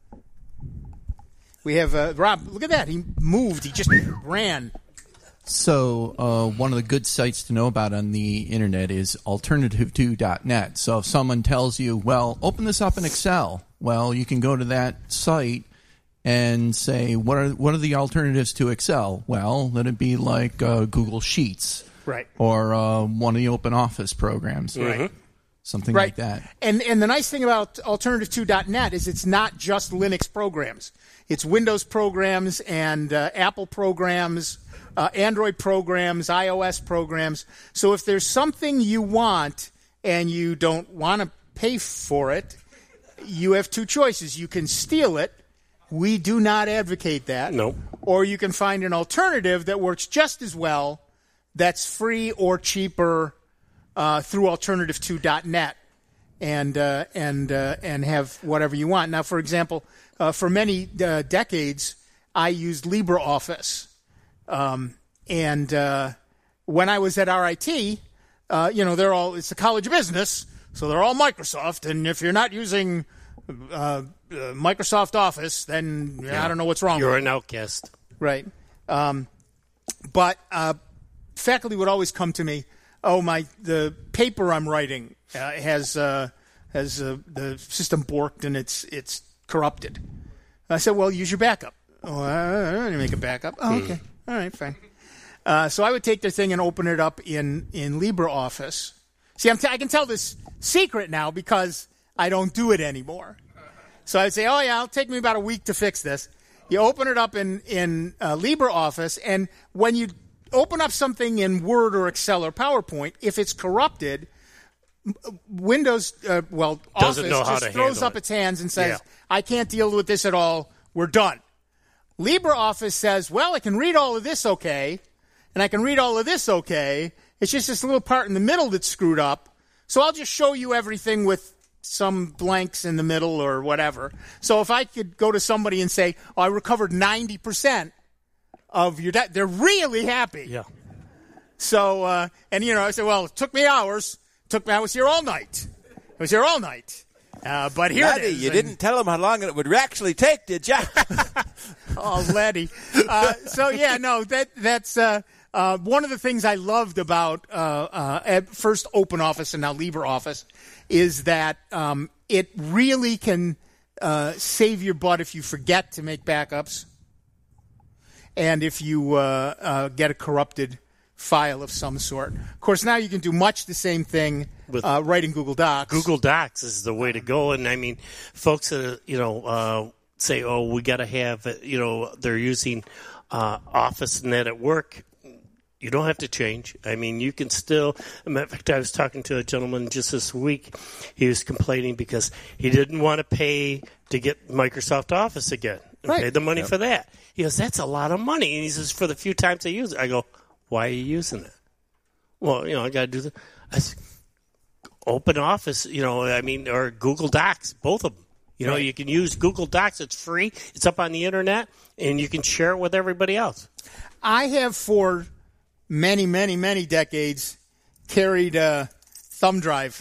We have uh, Rob. Look at that. He moved. He just ran. So uh, one of the good sites to know about on the internet is alternative two dot net. So if someone tells you, well, open this up in Excel, well, you can go to that site and say, what are what are the alternatives to Excel? Well, let it be like uh, Google Sheets. Right. Or uh, one of the open office programs. Right. Something right. like that. And and the nice thing about alternative two dot net is it's not just Linux programs. It's Windows programs and uh, Apple programs, uh, Android programs, iOS programs. So if there's something you want and you don't want to pay for it, you have two choices. You can steal it. We do not advocate that. No. Or you can find an alternative that works just as well, that's free or cheaper uh, through alternative two dot net and uh, and uh, and have whatever you want. Now, for example, uh, for many uh, decades, I used LibreOffice, um, and uh, when I was at R I T, uh, you know, they're all it's a college of business, so they're all Microsoft, and if you're not using uh, uh, Microsoft Office, then yeah. I don't know what's wrong. You're with an outcast, right? Um, but uh, faculty would always come to me. Oh, my! The paper I'm writing uh, has uh, has uh, the system borked and it's it's corrupted. I said, well, use your backup. Oh, I don't need to make a backup. Oh, okay, all right, fine. Uh, so I would take their thing and open it up in in LibreOffice. See, I'm t- I can tell this secret now because I don't do it anymore. So I'd say, oh, yeah, it'll take me about a week to fix this. You open it up in, in uh, LibreOffice, and when you open up something in Word or Excel or PowerPoint, if it's corrupted, Windows, uh, well, Doesn't Office know how just to throws handle up it. its hands and says, Yeah. I can't deal with this at all. We're done. LibreOffice says, well, I can read all of this okay, and I can read all of this okay. It's just this little part in the middle that's screwed up. So I'll just show you everything with some blanks in the middle or whatever. So if I could go to somebody and say, oh, I recovered ninety percent of your debt, they're really happy. Yeah. So, uh, and, you know, I said, well, it took me hours. It took me, I was here all night. I was here all night. Uh, but here Laddie, it is. you And- didn't tell him how long it would actually take, did you? Oh, Laddie. Uh, so, yeah, no, that that's uh, uh, one of the things I loved about uh, uh, at first OpenOffice and now LibreOffice is that um, it really can uh, save your butt if you forget to make backups and if you uh, uh, get a corrupted file of some sort. Of course, now you can do much the same thing With uh, right in Google Docs. Google Docs is the way to go. And I mean, folks that, you know, uh, say, oh, we got to have, uh, you know, they're using uh, Office and that at work. You don't have to change. I mean, you can still. In fact, I was talking to a gentleman just this week. He was complaining because he didn't want to pay to get Microsoft Office again and Right. pay the money Yep. for that. He goes, that's a lot of money. And he says, for the few times I use it. I go, why are you using it? Well, you know, I got to do the I said, Open Office, you know, I mean, or Google Docs, both of them. You know, Right. you can use Google Docs. It's free. It's up on the internet, and you can share it with everybody else. I have for many, many, many decades carried a thumb drive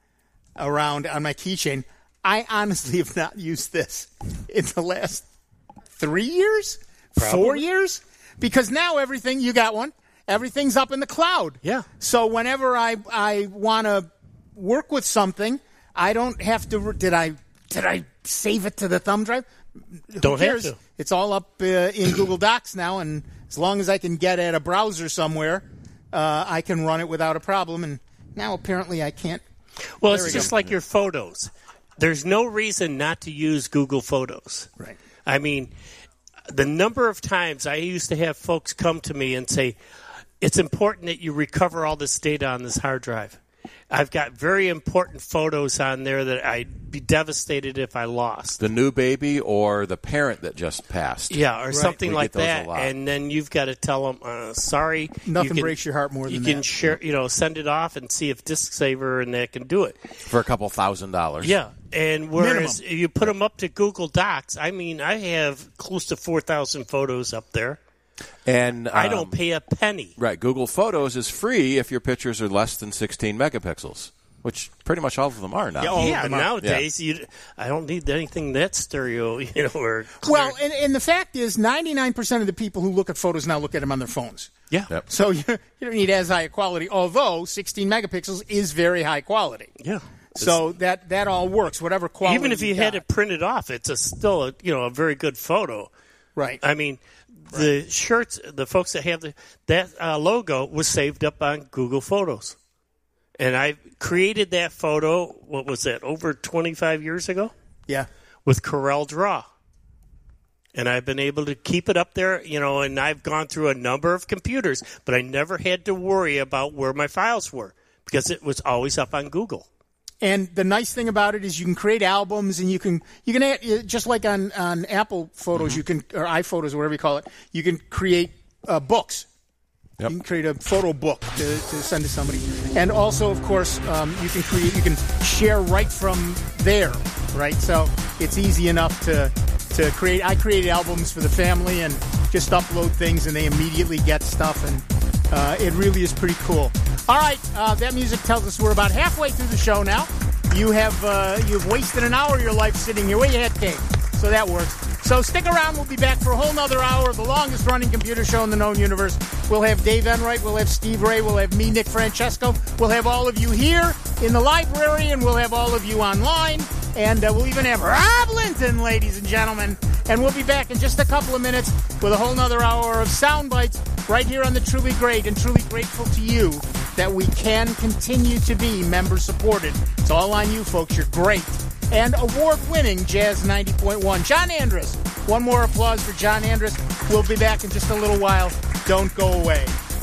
around on my keychain. I honestly have not used this in the last three years, Probably. four years, because now everything, you got one, everything's up in the cloud. Yeah. So whenever I I want to work with something, I don't have to. Did I did I save it to the thumb drive? Who Don't have cares? to. It's all up uh, in Google Docs now, and as long as I can get at a browser somewhere, uh, I can run it without a problem. And now apparently I can't. Well, There it's we just go. like your photos. There's no reason not to use Google Photos. Right. I mean, the number of times I used to have folks come to me and say, it's important that you recover all this data on this hard drive. I've got very important photos on there that I'd be devastated if I lost. The new baby or the parent that just passed. Yeah, or something We like get those a that. lot. And then you've got to tell them, uh, sorry. Nothing you can- breaks your heart more You than can that. share, you know, send it off and see if Disk Saver and that can do it. For a couple thousand dollars. Yeah, and whereas you put them up to Google Docs, I mean, I have close to four thousand photos up there. And I um, don't pay a penny. Right. Google Photos is free if your pictures are less than sixteen megapixels, which pretty much all of them are now. Yeah, all of yeah, them are. nowadays you, I don't need anything that stereo, you know, or clear. Well, and, and the fact is, ninety-nine percent of the people who look at photos now look at them on their phones. yeah, Yep. So you, you don't need as high a quality, although sixteen megapixels is very high quality. yeah. So that, that all works, whatever quality. Even if you had got. it printed off, it's a still a, you know a very good photo. Right. I mean, the shirts, the folks that have the that uh, logo was saved up on Google Photos, and I created that photo. What was that? Over twenty-five years ago Yeah. with Corel Draw, and I've been able to keep it up there. You know, and I've gone through a number of computers, but I never had to worry about where my files were because it was always up on Google. And the nice thing about it is you can create albums, and you can you can add, just like on, on Apple Photos, Mm-hmm. you can or iPhotos or whatever you call it, you can create uh, books. Yep. You can create a photo book to, to send to somebody. And also, of course, um, you can create, you can share right from there, right? So it's easy enough to, to create. I created albums for the family and just upload things, and they immediately get stuff, and uh, it really is pretty cool. All right, uh, that music tells us we're about halfway through the show now. You have uh, you've wasted an hour of your life sitting here. Where you head, Kate? So that works. So stick around. We'll be back for a whole nother hour of the longest-running computer show in the known universe. We'll have Dave Enright. We'll have Steve Ray. We'll have me, Nick Francesco. We'll have all of you here in the library, and we'll have all of you online. And uh, we'll even have Rob Linton, ladies and gentlemen. And we'll be back in just a couple of minutes with a whole nother hour of sound bites right here on the Truly Great, and truly grateful to you that we can continue to be member-supported. It's all on you, folks. You're great. And award-winning Jazz ninety point one. John Andrus. One more applause for John Andrus. We'll be back in just a little while. Don't go away.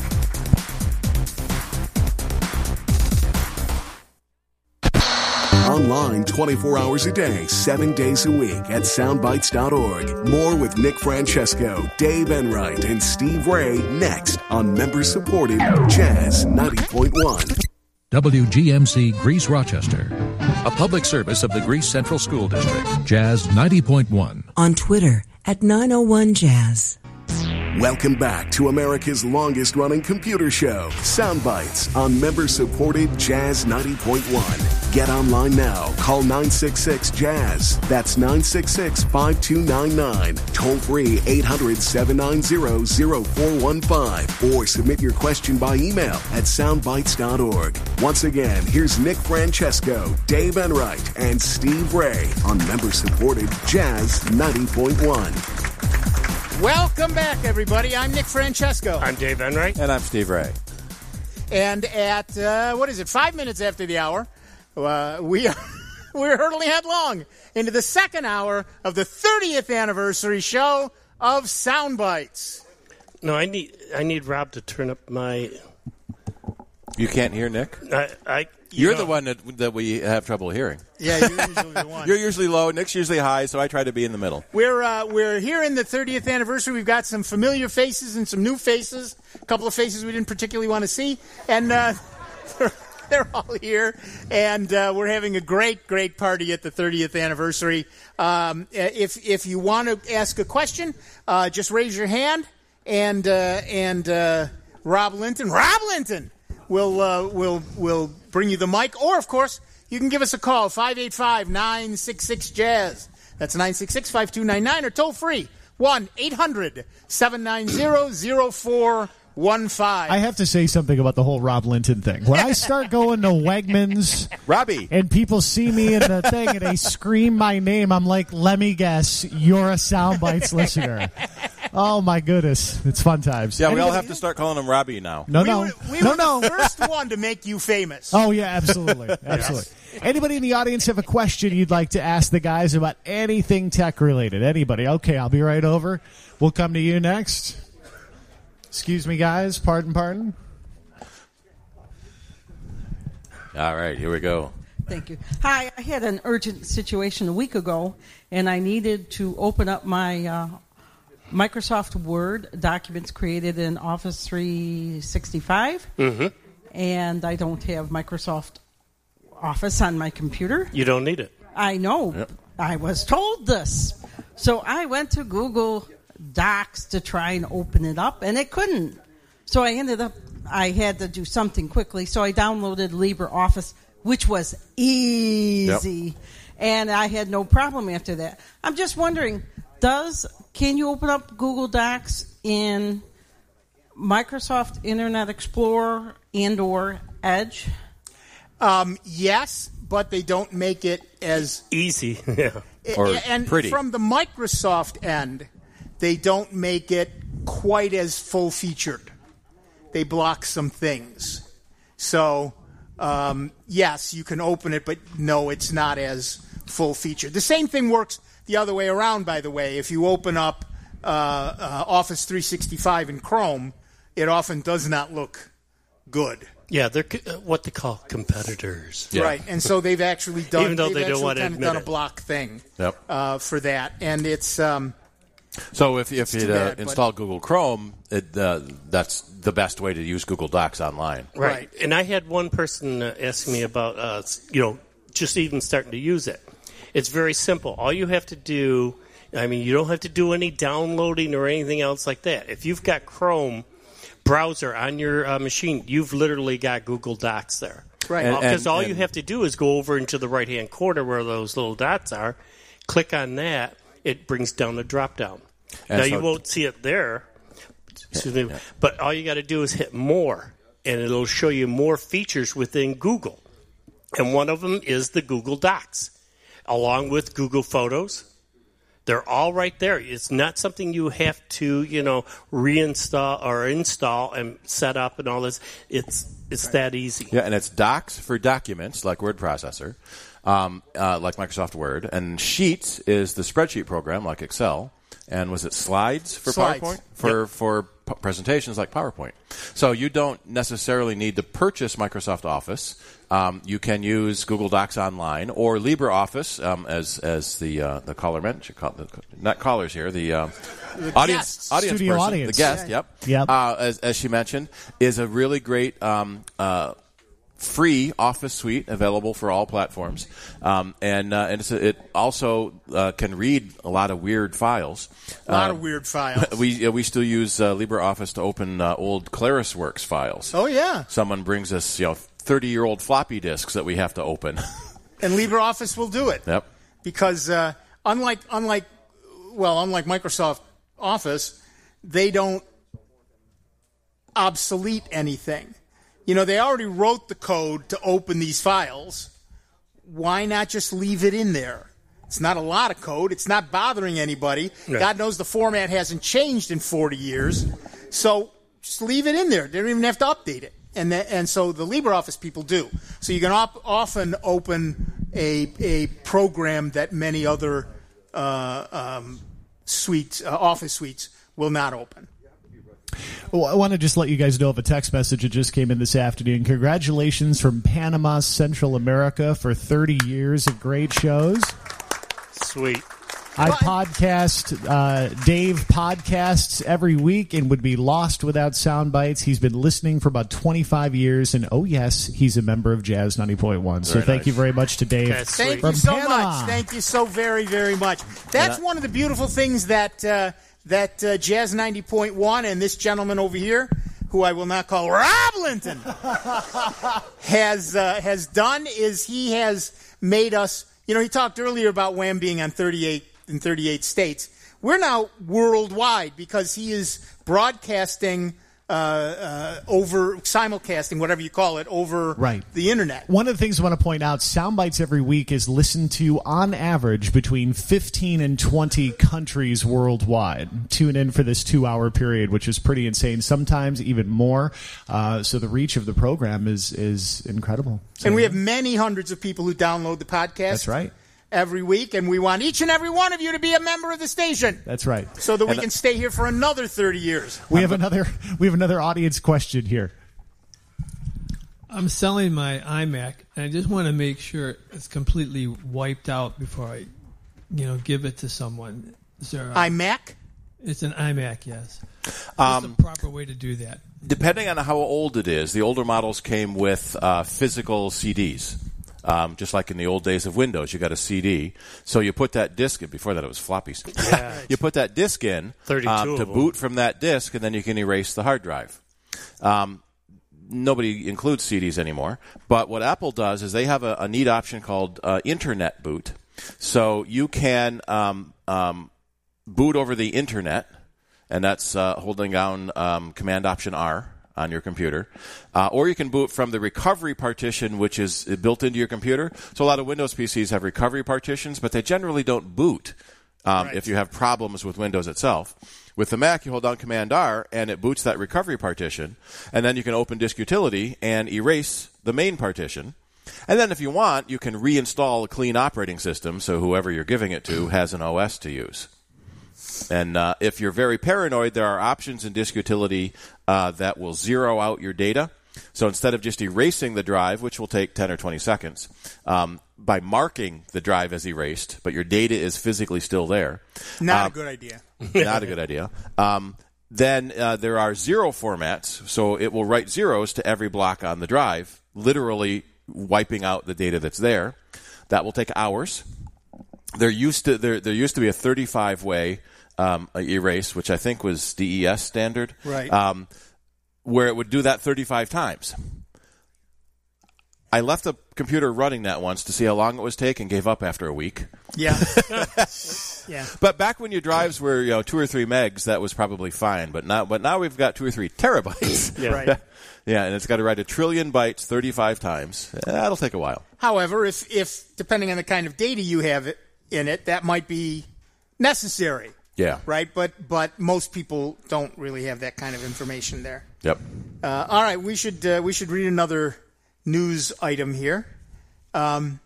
Online twenty-four hours a day, seven days a week at soundbites dot org. More with Nick Francesco, Dave Enright, and Steve Ray next on member-supported Jazz ninety point one. W G M C Greece Rochester, a public service of the Greece Central School District. Jazz ninety point one. On Twitter at nine oh one Jazz. Welcome back to America's longest-running computer show, Soundbites, on member-supported Jazz ninety point one. Get online now. Call nine six six Jazz. That's nine six six, five two nine nine. Toll free eight hundred, seven nine zero, zero four one five. Or submit your question by email at soundbites dot org. Once again, here's Nick Francesco, Dave Enright, and Steve Ray on member-supported Jazz ninety point one. Welcome back, everybody. I'm Nick Francesco. I'm Dave Enright. And I'm Steve Ray. And at, uh, what is it, five minutes after the hour, uh, we are we're hurtling headlong into the second hour of the thirtieth anniversary show of Soundbites. No, I need I need Rob to turn up my... You can't hear Nick? I, I you You're know. the one that that we have trouble hearing. Yeah, you're usually the one. You're usually low. Nick's usually high, so I try to be in the middle. We're uh, we're here in the thirtieth anniversary. We've got some familiar faces and some new faces. A couple of faces we didn't particularly want to see, and uh, they're, they're all here. And uh, we're having a great, great party at the thirtieth anniversary. Um, if if you want to ask a question, uh, just raise your hand, and uh, and uh, Rob Linton, Rob Linton. We'll, uh, we'll, we'll bring you the mic. Or, of course, you can give us a call, five eight five, nine six six, Jazz. That's nine six six, five two nine nine, or toll free, one eight hundred, seven nine zero, zero four one five. I have to say something about the whole Rob Linton thing. When I start going to Wegmans Robbie, and people see me in the thing and they scream my name, I'm like, let me guess, you're a Soundbites listener. Oh, my goodness. It's fun times. Yeah, Anybody, we all have to start calling him Robbie now. No, we no. Were, we no, were no. the first one to make you famous. Oh, yeah, absolutely. Absolutely. Yes. Anybody in the audience have a question you'd like to ask the guys about anything tech-related? Anybody? Okay, I'll be right over. We'll come to you next. Excuse me, guys. Pardon, pardon. All right, here we go. Thank you. Hi, I had an urgent situation a week ago, and I needed to open up my uh, Microsoft Word documents created in Office three sixty-five, mm-hmm. and I don't have Microsoft Office on my computer. You don't need it. I know. Yep. I was told this. So I went to Google Docs to try and open it up, and it couldn't. So I ended up, I had to do something quickly, so I downloaded LibreOffice, which was easy, yep. And I had no problem after that. I'm just wondering, does can you open up Google Docs in Microsoft Internet Explorer and or Edge? Um, yes, but they don't make it as easy. Yeah. Or and pretty. From the Microsoft end, they don't make it quite as full-featured. They block some things. So, um, yes, you can open it, but no, it's not as full-featured. The same thing works the other way around, by the way. If you open up uh, uh, Office three sixty-five in Chrome, it often does not look good. Yeah, they're what they call competitors. Yeah. Right, and so they've actually done, Even though they've they don't actually want to kind of admit done a it. block thing yep. uh, for that. And it's... Um, So if if you uh, bad, install Google Chrome, it, uh, that's the best way to use Google Docs online. Right. Right. And I had one person uh, ask me about, uh, you know, just even starting to use it. It's very simple. All you have to do, I mean, you don't have to do any downloading or anything else like that. If you've got Chrome browser on your uh, machine, you've literally got Google Docs there. Right. Because And- all and- you have to do is go over into the right-hand corner where those little dots are, click on that, it brings down a drop-down. And Now, so- you won't see it there, excuse me, but all you got to do is hit more, and it'll show you more features within Google. And one of them is the Google Docs, along with Google Photos. They're all right there. It's not something you have to, you know, reinstall or install and set up and all this. It's it's that easy. Yeah, and it's Docs for documents, like word processor, um, uh, like Microsoft Word. And Sheets is the spreadsheet program, like Excel. And was it Slides for Slides. PowerPoint? For Yep. for p- presentations like PowerPoint. So you don't necessarily need to purchase Microsoft Office. Um, you can use Google Docs online or LibreOffice, um, as as the uh, the caller mentioned. Call, not callers here. The, uh, audience guests. audience Studio person, audience. the guest. Yeah. Yep. Yep. Uh, as as she mentioned, is a really great. Um, uh, Free Office suite available for all platforms, um, and uh, and it's, it also uh, can read a lot of weird files. A lot Uh, of weird files. We uh, we still use uh, LibreOffice to open uh, old ClarisWorks files. Oh, yeah. Someone brings us you know thirty year old floppy disks that we have to open. And LibreOffice will do it. Yep. Because uh, unlike unlike well, unlike Microsoft Office, they don't obsolete anything. You know, they already wrote the code to open these files. Why not just leave it in there? It's not a lot of code. It's not bothering anybody. Right. God knows the format hasn't changed in forty years. So just leave it in there. They don't even have to update it. And that, and so the LibreOffice people do. So you can op- often open a a program that many other uh, um, suites, uh, Office suites, will not open. Well, I want to just let you guys know of a text message that just came in this afternoon. Congratulations from Panama, Central America, for thirty years of great shows. Sweet. I podcast, uh, Dave podcasts every week and would be lost without sound bites. He's been listening for about twenty-five years, and oh, yes, he's a member of Jazz ninety point one. So Very thank nice. you very much to Dave. That's Thank sweet. you so Panama. much. Thank you so very, very much. That's Yeah. one of the beautiful things that uh, that uh, Jazz ninety point one and this gentleman over here, who I will not call Rob Linton, has uh, has done is he has made us. You know, he talked earlier about Wham being on thirty-eight in thirty-eight states. We're now worldwide because he is broadcasting uh, uh, over simulcasting, whatever you call it, over Right. the internet. One of the things I want to point out, Soundbites every week is listened to on average between fifteen and twenty countries worldwide. Tune in for this two-hour period, which is pretty insane, sometimes even more. Uh, so the reach of the program is is incredible. So, And we have many hundreds of people who download the podcast. That's right. Every week, and we want each and every one of you to be a member of the station That's right. so that we And- can stay here for another thirty years. We have another we have another audience question here. I'm selling my iMac, and I just want to make sure it's completely wiped out before I, you know, give it to someone. Is there a, iMac? It's an iMac, yes. Um, What's the proper way to do that? Depending on how old it is, the older models came with uh, physical C Ds. Um, just like in the old days of Windows, you got a C D. So you put that disk in. Before that, it was floppies. Yeah. You put that disk in thirty-two um, of to them. boot from that disk, and then you can erase the hard drive. Um, nobody includes C Ds anymore. But what Apple does is they have a, a neat option called uh, Internet Boot. So you can um, um, boot over the Internet, and that's uh, holding down um, Command Option R on your computer. Uh, or you can boot from the recovery partition, which is built into your computer. So a lot of Windows P Cs have recovery partitions, but they generally don't boot um, Right. if you have problems with Windows itself. With the Mac, you hold down Command R, and it boots that recovery partition. And then you can open Disk Utility and erase the main partition. And then if you want, you can reinstall a clean operating system so whoever you're giving it to has an O S to use. And uh, if you're very paranoid, there are options in Disk Utility uh, that will zero out your data. So instead of just erasing the drive, which will take ten or twenty seconds, um, by marking the drive as erased, but your data is physically still there. Not um, a good idea. Not a good idea. Um, then uh, there are zero formats, so it will write zeros to every block on the drive, literally wiping out the data that's there. That will take hours. There used to there there used to be a thirty-five way um, erase, which I think was D E S standard, right? Um, where it would do that thirty-five times. I left the computer running that once to see how long it was taking, gave up after a week. Yeah. yeah. But back when your drives were, you know, two or three megs, that was probably fine. But now, but now we've got two or three terabytes. yeah. Right. Yeah, and it's got to write a trillion bytes thirty-five times. That'll take a while. However, if, if depending on the kind of data you have in it, that might be necessary. Yeah. Right? But but most people don't really have that kind of information there. Yep. Uh, all right, we should uh, we should read another news item here. Um,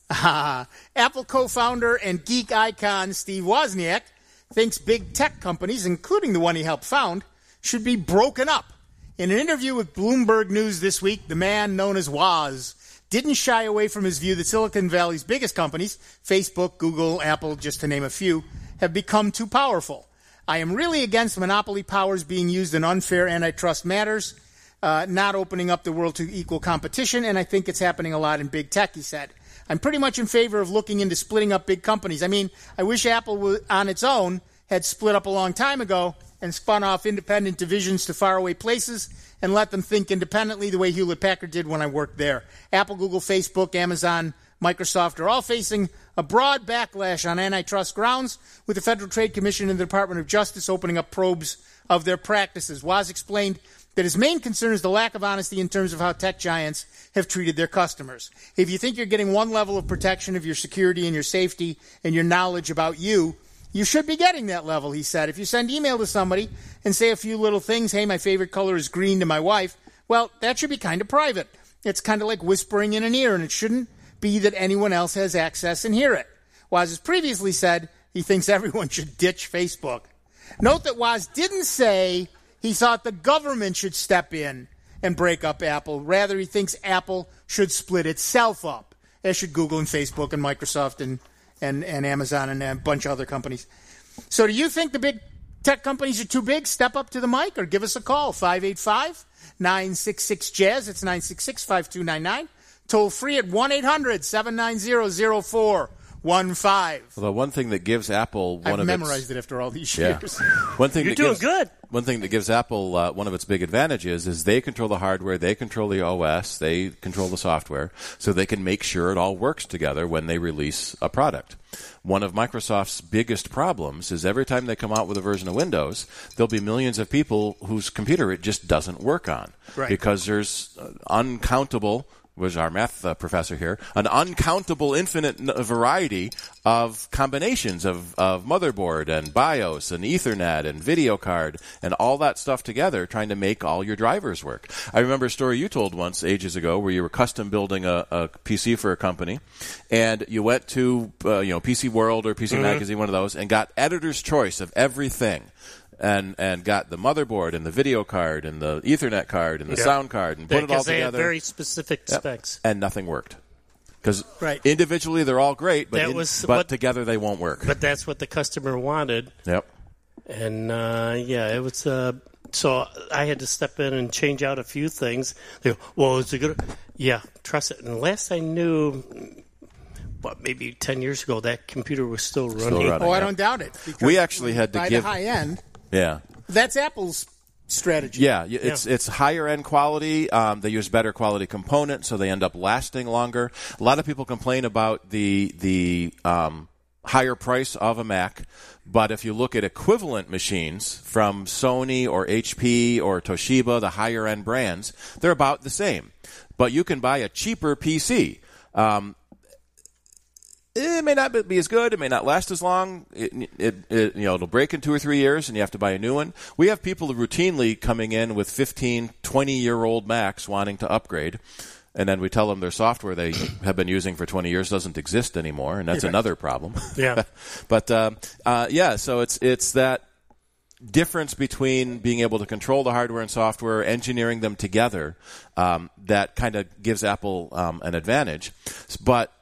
Apple co-founder and geek icon Steve Wozniak thinks big tech companies, including the one he helped found, should be broken up. In an interview with Bloomberg News this week, the man known as Woz didn't shy away from his view that Silicon Valley's biggest companies, Facebook, Google, Apple, just to name a few, have become too powerful. I am really against monopoly powers being used in unfair antitrust matters, uh, not opening up the world to equal competition, and I think it's happening a lot in big tech, he said. I'm pretty much in favor of looking into splitting up big companies. I mean, I wish Apple on its own had split up a long time ago and spun off independent divisions to faraway places and let them think independently the way Hewlett-Packard did when I worked there. Apple, Google, Facebook, Amazon, Microsoft are all facing a broad backlash on antitrust grounds, with the Federal Trade Commission and the Department of Justice opening up probes of their practices. Woz explained that his main concern is the lack of honesty in terms of how tech giants have treated their customers. If you think you're getting one level of protection of your security and your safety and your knowledge about you, you should be getting that level, he said. If you send email to somebody and say a few little things, hey, my favorite color is green to my wife, well, that should be kind of private. It's kind of like whispering in an ear, and it shouldn't be that anyone else has access and hear it. Woz has previously said he thinks everyone should ditch Facebook. Note that Woz didn't say he thought the government should step in and break up Apple. Rather, he thinks Apple should split itself up, as should Google and Facebook and Microsoft and, and, and Amazon and a bunch of other companies. So do you think the big tech companies are too big? Step up to the mic or give us a call, five eight five, nine six six, jazz. It's nine six six, five two nine nine. Toll free at one eight hundred, seven nine zero, zero four one five. Although one thing that gives Apple one I've of memorized its, it after all these yeah. years. One thing You're that doing gives, good. One thing that gives Apple uh, one of its big advantages is they control the hardware, they control the O S, they control the software, so they can make sure it all works together when they release a product. One of Microsoft's biggest problems is every time they come out with a version of Windows, there'll be millions of people whose computer it just doesn't work on. Right. Because there's uh, uncountable, was our math uh, professor here, an uncountable infinite n- variety of combinations of, of motherboard and BIOS and Ethernet and video card and all that stuff together trying to make all your drivers work. I remember a story you told once ages ago where you were custom building a, a P C for a company and you went to uh, you know P C World or P C mm-hmm. Magazine, one of those, and got editor's choice of everything. And and got the motherboard and the video card and the Ethernet card and the yep. sound card and put because it all they together. Have very specific yep. specs. And nothing worked. Because right. individually they're all great, but, that in, was but what, together they won't work. But that's what the customer wanted. Yep. And uh, yeah, it was. Uh, so I had to step in and change out a few things. They go, well, is it good? Yeah, trust it. And last I knew, what, maybe ten years ago, that computer was still running. Still running oh, I yeah. don't doubt it. We actually had to by give the high end. Yeah. That's Apple's strategy. Yeah, it's yeah. it's higher end quality. Um, they use better quality components, so they end up lasting longer. A lot of people complain about the the um, higher price of a Mac, but if you look at equivalent machines from Sony or H P or Toshiba, the higher end brands, they're about the same. But you can buy a cheaper P C. Um, It may not be as good. It may not last as long. It, it, it, you know, it'll break in two or three years, and you have to buy a new one. We have people routinely coming in with fifteen, twenty-year-old Macs wanting to upgrade, and then we tell them their software they have been using for twenty years doesn't exist anymore, and that's yeah. another problem. Yeah. But um, uh, yeah, so it's it's that difference between being able to control the hardware and software, engineering them together, um, that kind of gives Apple um, an advantage, but.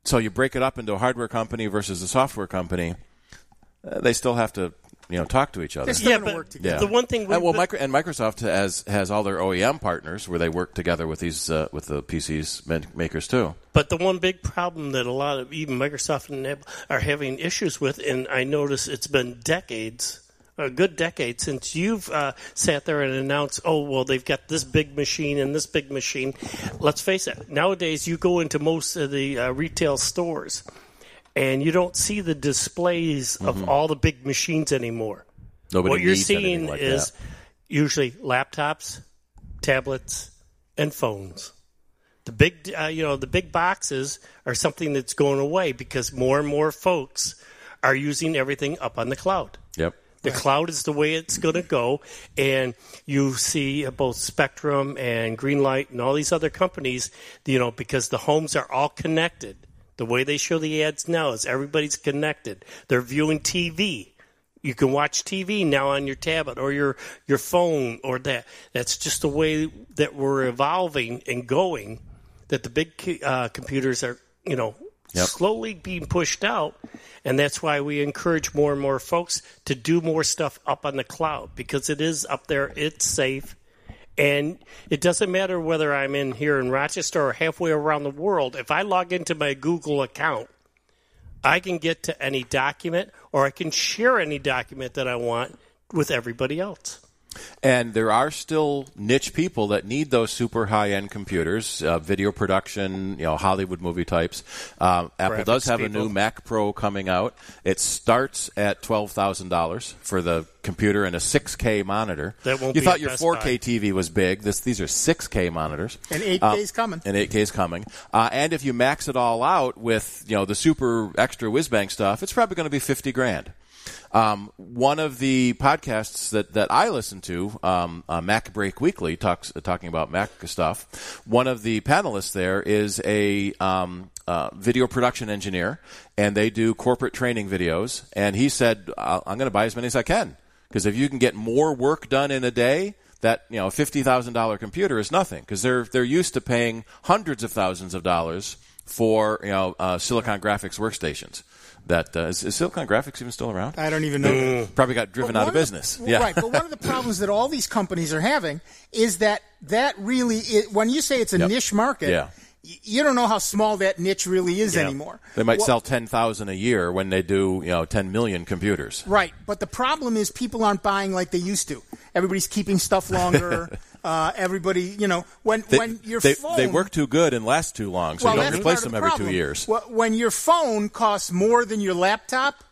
so you break it up into a hardware company versus a software company. Uh, they still have to, you know, talk to each other. They're still going to work together. The one thing, we, and, well, micro, and Microsoft has has all their O E M partners where they work together with these uh, with the P Cs makers too. But the one big problem that a lot of even Microsoft and Apple are having issues with, and I notice it's been decades. A good decade since you've uh, sat there and announced, oh, well, they've got this big machine and this big machine. Let's face it, nowadays you go into most of the uh, retail stores and you don't see the displays of Mm-hmm. all the big machines anymore. Nobody what you're needs anything seeing like is that. usually laptops, tablets, and phones. The big, uh, you know, the big boxes are something that's going away because more and more folks are using everything up on the cloud. Yep. The cloud is the way it's going to go, and you see both Spectrum and Greenlight and all these other companies, you know, because the homes are all connected. The way they show the ads now is everybody's connected. They're viewing T V. You can watch T V now on your tablet or your, your phone or that. That's just the way that we're evolving and going, that the big uh, computers are, you know, Yep. slowly being pushed out, and that's why we encourage more and more folks to do more stuff up on the cloud because it is up there, it's safe, and it doesn't matter whether I'm in here in Rochester or halfway around the world. If I log into my Google account, I can get to any document or I can share any document that I want with everybody else. And there are still niche people that need those super high-end computers, uh, video production, you know, Hollywood movie types. Uh, Apple Graphics does have people. a new Mac Pro coming out. It starts at twelve thousand dollars for the computer and a six K monitor. That won't you be thought at your Best four K Buy. T V was big. This, these are six K monitors. And eight Uh, K's coming. And eight K is coming. Uh, and if you max it all out with, you know, the super extra whiz-bang stuff, it's probably going to be fifty grand. Um, one of the podcasts that, that I listen to, um, uh, Mac Break Weekly, talks uh, talking about Mac stuff. One of the panelists there is a um, uh, video production engineer, and they do corporate training videos. And he said, I'm going to buy as many as I can because if you can get more work done in a day, that you know, a fifty thousand dollars computer is nothing because they're they're used to paying hundreds of thousands of dollars for you know uh, Silicon Graphics workstations. That uh, is, is Silicon Graphics even still around? I don't even know. Mm. Probably got driven But out one of business. the- yeah. Right, but one of the problems that all these companies are having is that that really, is, when you say it's a Yep. niche market, Yeah. y- you don't know how small that niche really is Yeah. anymore. They might Well- sell ten thousand a year when they do, you know, ten million computers. Right, but the problem is people aren't buying like they used to. Everybody's keeping stuff longer. uh, everybody, you know, when They, when your they, phone they work too good and last too long, so well, you don't that's replace part of them the every problem. two years. Wh- When your phone costs more than your laptop,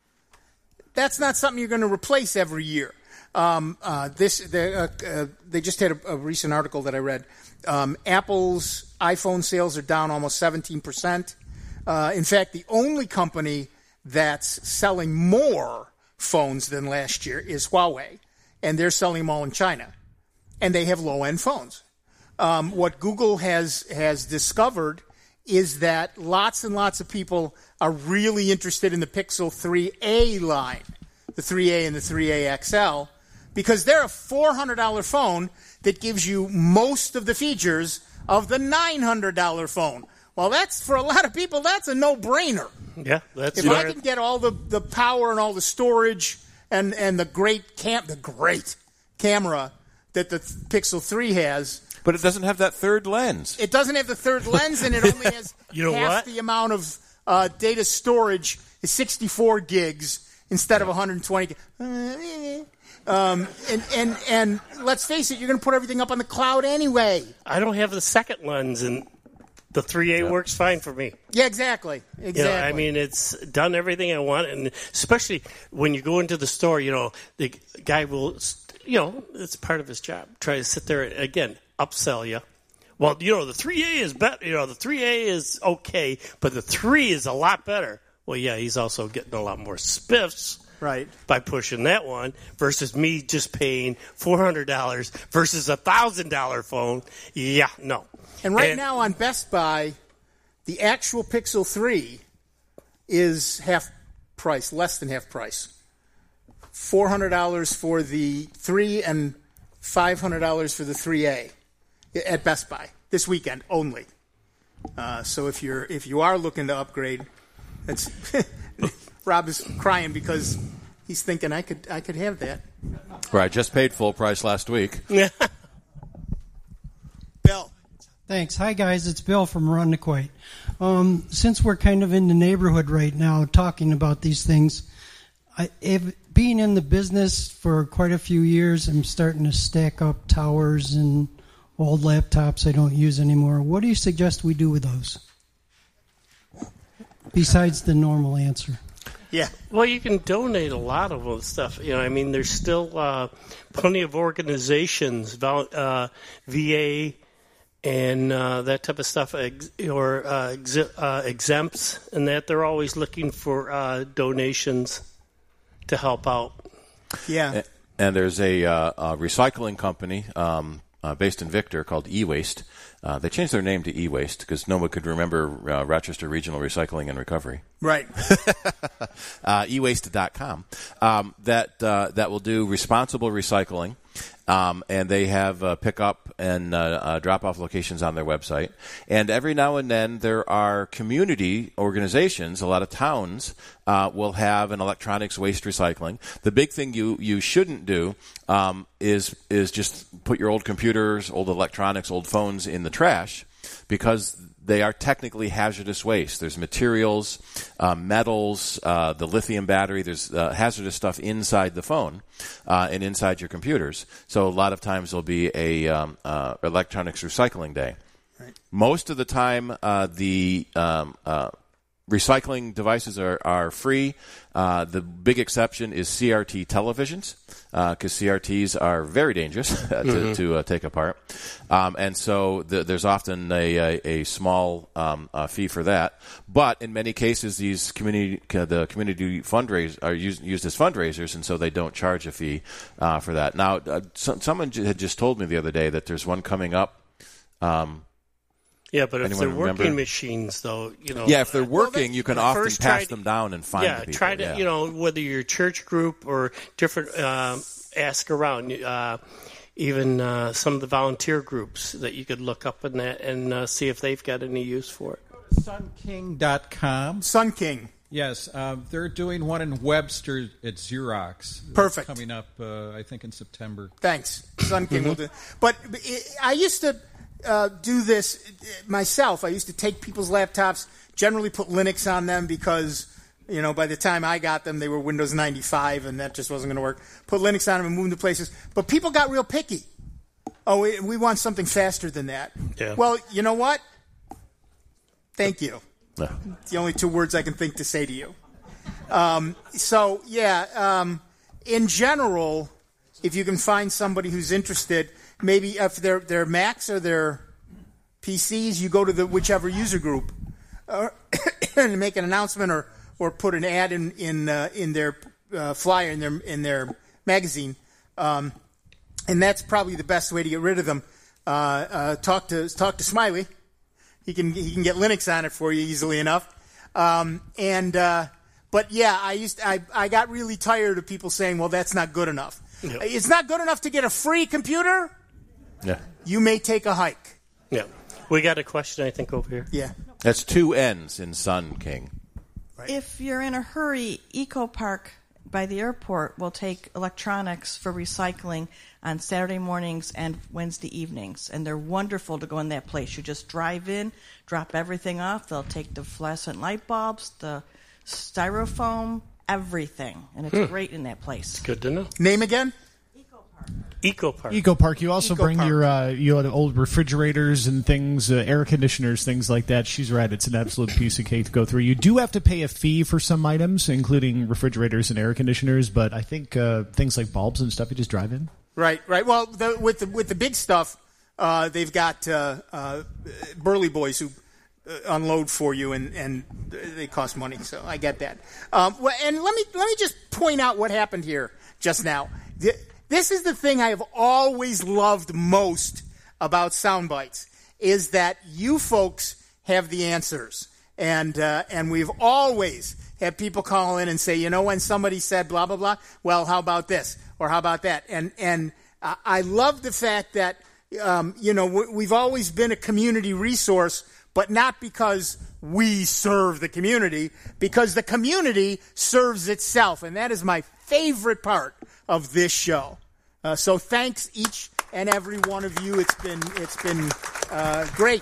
that's not something you're going to replace every year. Um, uh, this the, uh, uh, they just had a, a recent article that I read. Um, Apple's iPhone sales are down almost seventeen percent. Uh, in fact, the only company that's selling more phones than last year is Huawei, and they're selling them all in China, and they have low-end phones. Um, what Google has has discovered is that lots and lots of people are really interested in the Pixel three A line, the three A and the three A X L, because they're a four hundred dollars phone that gives you most of the features of the nine hundred dollars phone. Well, that's, for a lot of people, that's a no-brainer. Yeah, that's If I can get all the, the power and all the storage and, and the great cam the great camera that the Pixel three has. But it doesn't have that third lens. It doesn't have the third lens, and it only has You know half what? the amount of uh, data storage is sixty-four gigs instead of one hundred twenty. Um, and, and, and let's face it, you're going to put everything up on the cloud anyway. I don't have the second lens, and the three A works fine for me. Yeah, exactly. Exactly. You know, I mean, it's done everything I want, and especially when you go into the store, you know, the guy will, you know, it's part of his job. Try to sit there and, again, upsell you. Well, you know, the three A is better. You know, the three A is okay, but the three is a lot better. Well, yeah, he's also getting a lot more spiffs. Right. By pushing that one versus me just paying four hundred dollars versus a one thousand dollars phone. Yeah, no. And right And- now on Best Buy, the actual Pixel three is half price, less than half price. four hundred dollars for the three and five hundred dollars for the three A at Best Buy this weekend only. Uh, so if you're if you are looking to upgrade, that's Rob is crying because he's thinking I could I could have that. Right, just paid full price last week. Bill. Thanks. Hi, guys. It's Bill from Rundequoit. Um, since we're kind of in the neighborhood right now talking about these things, I, if, being in the business for quite a few years, I'm starting to stack up towers and old laptops I don't use anymore. What do you suggest we do with those? Besides the normal answer. Yeah. Well, you can donate a lot of the stuff. You know, I mean, there's still uh, plenty of organizations, uh, V A and uh, that type of stuff, ex- or uh, ex- uh, exempts, and that they're always looking for uh, donations to help out. Yeah. And there's a, uh, a recycling company um, uh, based in Victor called E-Waste. Uh, they changed their name to E-Waste because no one could remember uh, Rochester Regional Recycling and Recovery. Right. uh, e waste dot com. Um, that uh, that will do responsible recycling. Um, and they have uh, pick-up and uh, uh, drop-off locations on their website. And every now and then there are community organizations, a lot of towns uh, will have an electronics waste recycling. The big thing you, you shouldn't do um, is is just put your old computers, old electronics, old phones in the trash, because they are technically hazardous waste. There's materials, uh, metals, uh, the lithium battery. There's uh, hazardous stuff inside the phone uh, and inside your computers. So a lot of times there'll be a um, uh, electronics recycling day. Right. Most of the time, uh, the um, uh, recycling devices are, are free. Uh, the big exception is C R T televisions, because uh, C R Ts are very dangerous to, mm-hmm. to uh, take apart. Um, and so the, there's often a, a, a small um, uh, fee for that. But in many cases, these community uh, the community fundraisers are used, used as fundraisers, and so they don't charge a fee uh, for that. Now, uh, so, someone j- had just told me the other day that there's one coming up. Um, Yeah, but if Anyone they're remember? working machines, though, you know. Yeah, if they're working, well, you can well, often first pass try them to, down and find yeah, the people. try to, yeah. you know, whether you're a church group or different, uh, ask around. Uh, even uh, some of the volunteer groups that you could look up in that and uh, see if they've got any use for it. sun king dot com. Sun King. Yes, uh, they're doing one in Webster at Xerox. Perfect. It's coming up, uh, I think, in September. Thanks. Sun King will do. But it, I used to uh, do this myself. I used to take people's laptops, generally put Linux on them because, you know, by the time I got them, they were Windows ninety-five, and that just wasn't going to work. Put Linux on them and move them to places. But people got real picky. Oh, we, we want something faster than that. Yeah. Well, you know what? Thank you. Yeah. It's the only two words I can think to say to you. Um, so, yeah, um, in general, if you can find somebody who's interested, maybe if they're, they're Macs or their P Cs, you go to the whichever user group uh, and make an announcement or, or put an ad in in, uh, in their uh, flyer, in their in their magazine. Um, and that's probably the best way to get rid of them. Uh, uh, talk to talk to Smiley. He can he can get Linux on it for you easily enough. Um, and uh, but yeah, I used I I got really tired of people saying, "Well, that's not good enough." Yeah. It's not good enough to get a free computer. Yeah. You may take a hike. Yeah. We got a question, I think, over here. Yeah. That's two N's in Sun King. If you're in a hurry, Eco Park by the airport will take electronics for recycling on Saturday mornings and Wednesday evenings. And they're wonderful to go in that place. You just drive in, drop everything off. They'll take the fluorescent light bulbs, the styrofoam, everything. And it's Hmm. great in that place. Good to know. Name again? Eco Park. Eco Park. You also Eco bring Park. your uh, you know, old refrigerators and things, uh, air conditioners, things like that. She's right. It's an absolute piece of cake to go through. You do have to pay a fee for some items, including refrigerators and air conditioners. But I think uh, things like bulbs and stuff, you just drive in. Right, right. Well, the, with the with the big stuff, uh, they've got uh, uh, Burley Boys who uh, unload for you, and, and they cost money. So I get that. Um, well, and let me let me just point out what happened here just now. The, This is the thing I have always loved most about Soundbites, is that you folks have the answers. And uh, and we've always had people call in and say, you know, when somebody said blah, blah, blah, well, how about this? Or how about that? And and uh, I love the fact that, um, you know, we've always been a community resource, but not because we serve the community, because the community serves itself. And that is my favorite part of this show. Uh, so thanks each and every one of you. It's been it's been uh, great.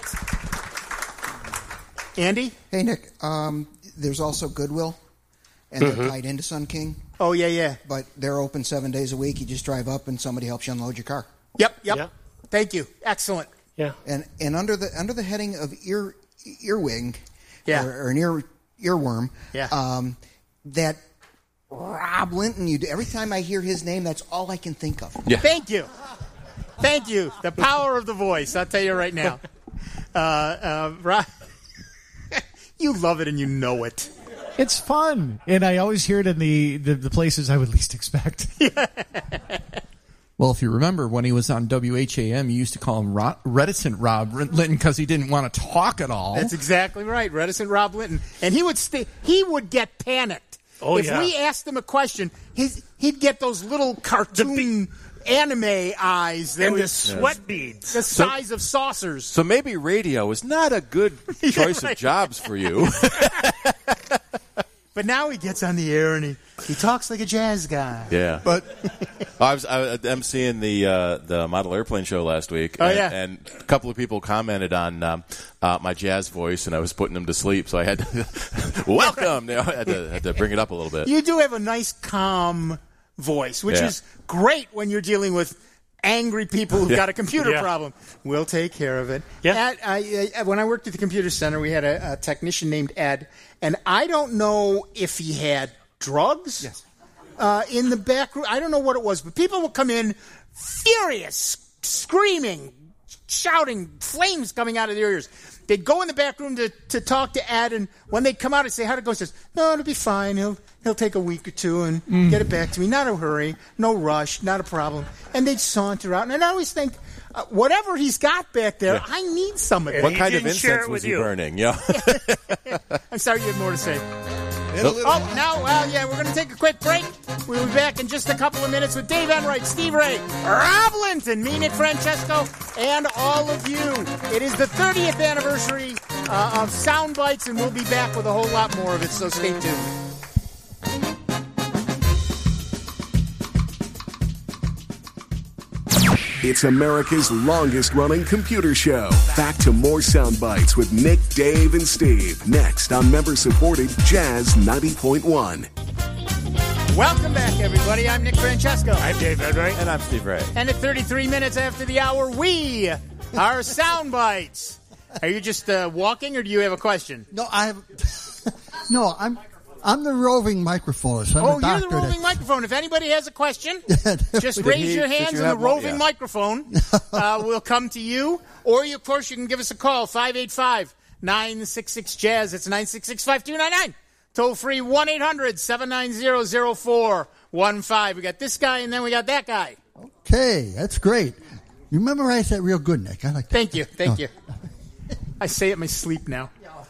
Andy? Hey, Nick. Um, there's also Goodwill, and Mm-hmm. they're tied into Sun King. Oh, yeah, yeah. But they're open seven days a week. You just drive up, and somebody helps you unload your car. Yep, yep. yep. Thank you. Excellent. Yeah. And and under the under the heading of ear earwig, Yeah. or, or an ear earworm, Yeah. um, that Rob Linton. You do, every time I hear his name, that's all I can think of. Yeah. Thank you. Thank you. The power of the voice. I'll tell you right now. Uh, uh, Rob, you love it and you know it. It's fun, and I always hear it in the, the, the places I would least expect. Well, if you remember when he was on W H A M, you used to call him Ro- reticent Rob Linton because he didn't want to talk at all. That's exactly right. Reticent Rob Linton. And he would stay, he would get panicked. Oh, if yeah. we asked him a question, his, he'd get those little cartoon anime eyes. That And the was- sweat beads. The size of saucers. So maybe radio is not a good choice right. of jobs for you. But now he gets on the air and he, he talks like a jazz guy. Yeah, but I was I was emceeing the uh, the model airplane show last week. Oh, and, yeah. and a couple of people commented on um, uh, my jazz voice, and I was putting them to sleep, so I had to welcome. You know, I had to, had to bring it up a little bit. You do have a nice, calm voice, which Yeah. is great when you're dealing with angry people who've Yeah. got a computer Yeah. problem. We'll take care of it. Yeah. At, I, I, when I worked at the computer center, we had a, a technician named Ed, and I don't know if he had drugs Yes. uh, in the back room. I don't know what it was, but people would come in furious, screaming, shouting, flames coming out of their ears. They'd go in the back room to, to talk to Ed, and when they'd come out, I'd say, how'd it go? He says, no, it'll be fine. He'll he'll take a week or two and get it back to me. Not a hurry, no rush, not a problem. And they'd saunter out. And I always think, uh, whatever he's got back there, Yeah. I need some of it. What he kind of didn't share incense it was with he you. burning? Yeah. I'm sorry you have more to say. Nope. Oh, now, well, yeah, we're going to take a quick break. We'll be back in just a couple of minutes with Dave Enright, Steve Ray, Rob Linton, me, Nick Francesco, and all of you. It is the thirtieth anniversary uh, of Sound Bites, and we'll be back with a whole lot more of it, so stay tuned. It's America's longest-running computer show. Back to more Sound Bites with Nick, Dave, and Steve. Next on member-supported Jazz ninety point one. Welcome back, everybody. I'm Nick Francesco. I'm Dave Enright. And I'm Steve Ray. And at thirty-three minutes after the hour, we are Sound Bites. Are you just uh, walking, or do you have a question? No, I have. No, I'm. I'm the roving microphonist. I'm Oh, a you're doctor. the roving that- microphone. If anybody has a question, just Did raise he- your did hands you and the have one? roving Yeah. microphone uh, will come to you. Or, you, of course, you can give us a call, five eight five, nine six six, jazz. It's nine six six, five two nine nine. Toll free, one eight hundred, seven nine zero, zero four one five. We got this guy, and then we got that guy. Okay, that's great. You memorized that real good, Nick. I like that. Thank you. Thank Oh. you. I say it in my sleep now.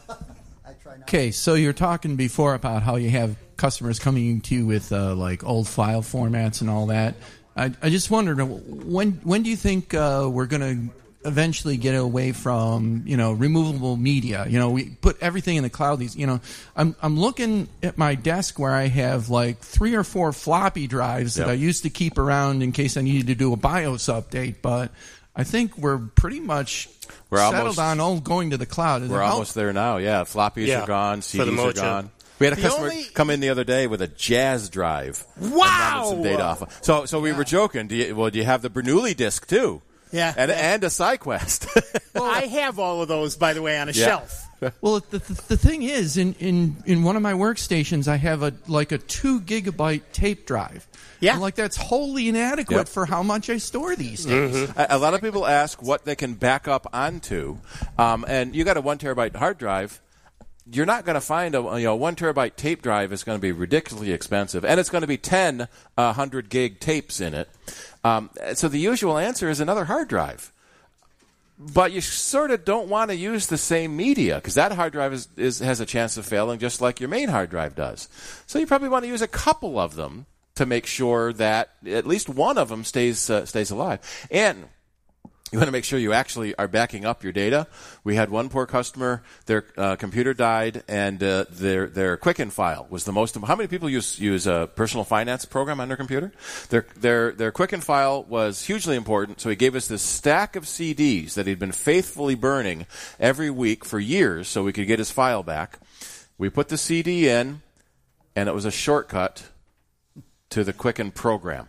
Okay, so you're talking before about how you have customers coming to you with uh, like old file formats and all that. I, I just wondered when when do you think uh, we're going to eventually get away from you know removable media? You know, we put everything in the cloud. These, you know, I'm I'm looking at my desk where I have like three or four floppy drives Yep. that I used to keep around in case I needed to do a BIOS update, but I think we're pretty much We're settled almost- on all going to the cloud. We're How- almost there now. Yeah, floppies Yeah, are gone, for the C Ds are motion. gone. We had a The customer only- come in the other day with a jazz drive. and Wow! running some data off of. So, so we were joking. Do you, well, do you have the Bernoulli disc too? Yeah. and and a SideQuest. I have all of those, by the way, on a Yeah. shelf. Well, the, the the thing is, in, in, in one of my workstations, I have a like a two gigabyte tape drive. Yeah, and like that's wholly inadequate Yep. for how much I store these days. a, a lot of people ask what they can back up onto, um, and you got a one terabyte hard drive. You're not going to find a you know one terabyte tape drive is going to be ridiculously expensive, and it's going to be ten uh, hundred gig tapes in it. Um, so the usual answer is another hard drive. But you sort of don't want to use the same media because that hard drive is, is has a chance of failing just like your main hard drive does. So you probably want to use a couple of them to make sure that at least one of them stays uh, stays alive. And You want to make sure you actually are backing up your data. We had one poor customer, their uh, computer died, and uh, their their Quicken file was the most. How many people use use a personal finance program on their computer? Their their their Quicken file was hugely important, so he gave us this stack of C Ds that he'd been faithfully burning every week for years, so we could get his file back. We put the C D in, and it was a shortcut to the Quicken program.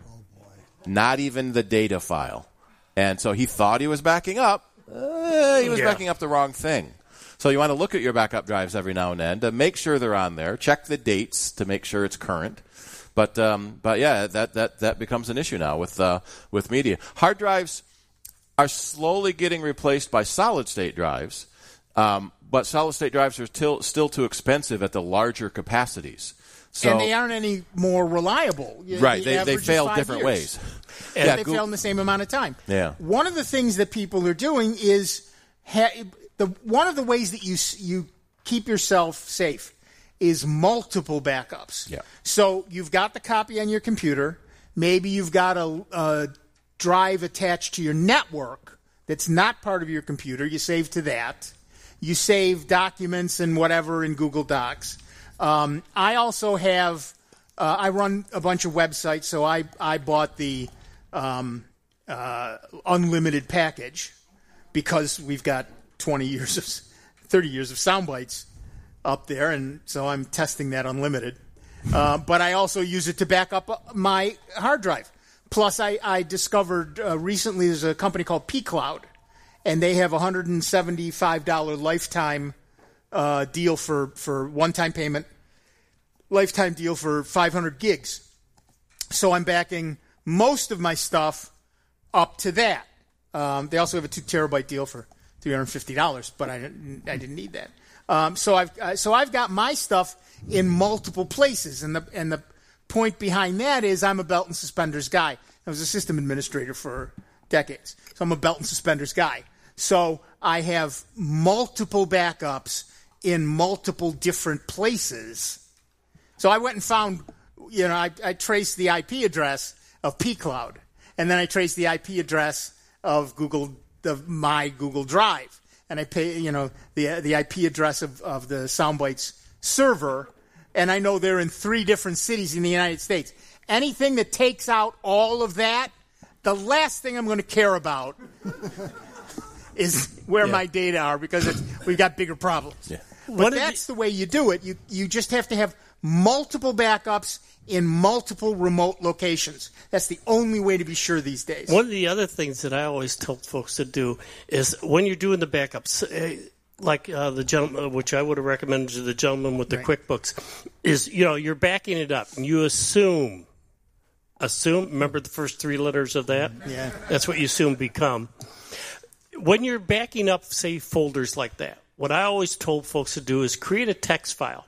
Not even the data file. And so he thought he was backing up. Uh, he was Yeah. backing up the wrong thing. So you want to look at your backup drives every now and then to make sure they're on there. Check the dates to make sure it's current. But um, but yeah, that, that, that becomes an issue now with uh, with media. Hard drives are slowly getting replaced by solid state drives, um, but solid state drives are still still too expensive at the larger capacities. So, and they aren't any more reliable. You- right, the they, they average is fail five different years. ways. And yeah, they Goo- fail in the same amount of time. Yeah. One of the things that people are doing is ha- the one of the ways that you s- you keep yourself safe is multiple backups. Yeah. So you've got the copy on your computer. Maybe you've got a, a drive attached to your network that's not part of your computer. You save to that. You save documents and whatever in Google Docs. Um, I also have. Uh, I run a bunch of websites, so I I bought the um, uh, unlimited package because we've got twenty years of thirty years of sound bites up there, and so I'm testing that unlimited. Uh, but I also use it to back up my hard drive. Plus, I, I discovered uh, recently there's a company called pCloud, and they have a one hundred seventy-five dollars lifetime uh, deal for, for one-time payment, lifetime deal for five hundred gigs. So I'm backing most of my stuff up to that. Um, they also have a two terabyte deal for three hundred fifty dollars, but I didn't, I didn't need that. Um, so I've uh, so I've got my stuff in multiple places, and the and the point behind that is I'm a belt and suspenders guy. I was a system administrator for decades, so I'm a belt and suspenders guy. So I have multiple backups in multiple different places. So I went and found, you know, I, I traced the I P address of pCloud, and then I traced the I P address of Google, of my Google Drive, and I pay, you know, the the I P address of, of the Soundbites server, and I know they're in three different cities in the United States. Anything that takes out all of that, the last thing I'm going to care about is where Yeah. my data are, because it's, we've got bigger problems. Yeah. But One of that's the way you do it. You you just have to have multiple backups in multiple remote locations. That's the only way to be sure these days. One of the other things that I always tell folks to do is when you're doing the backups, eh, like uh, the gentleman, which I would have recommended to the gentleman with the Right. QuickBooks, is, you know, you're backing it up and you assume, assume, remember the first three letters of that? Yeah. That's what you assume become. When you're backing up, say, folders like that, what I always told folks to do is create a text file.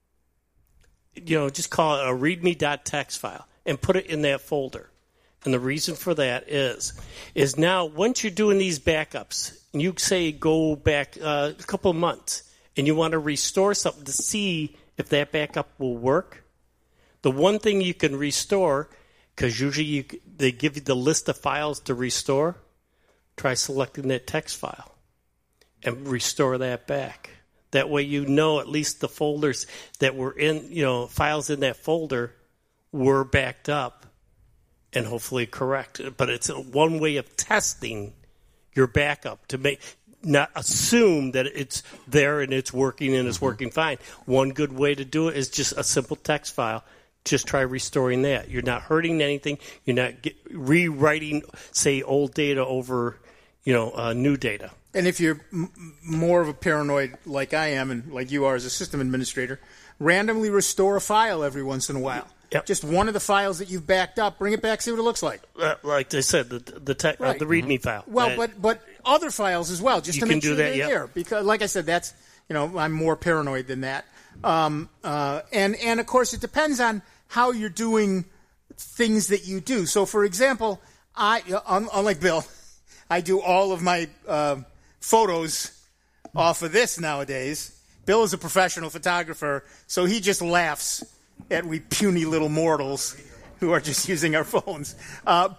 You know, just call it a readme.txt file and put it in that folder. And the reason for that is, is now once you're doing these backups, and you say go back uh, a couple of months, and you want to restore something to see if that backup will work, the one thing you can restore, because usually you, they give you the list of files to restore, try selecting that text file and restore that back. That way you know at least the folders that were in, you know, files in that folder were backed up and hopefully correct. But it's a one way of testing your backup to make not assume that it's there and it's working and it's working fine. One good way to do it is just a simple text file. Just try restoring that. You're not hurting anything. You're not get, rewriting, say, old data over, you know, uh, new data. And if you're m- more of a paranoid like I am and like you are as a system administrator, randomly restore a file every once in a while. Yep. Just one of the files that you've backed up, bring it back, see what it looks like. Uh, like I said, the the, te- Right. uh, the README file. Well, Uh, but but other files as well, just You to can make do sure that, they're yep. there. Because, like I said, that's, you know, I'm more paranoid than that. Um, uh, and and of course, it depends on how you're doing things that you do. So, for example, I un- unlike Bill, I do all of my uh, photos off of this nowadays. Bill is a professional photographer, so he just laughs at we puny little mortals who are just using our phones. Uh, but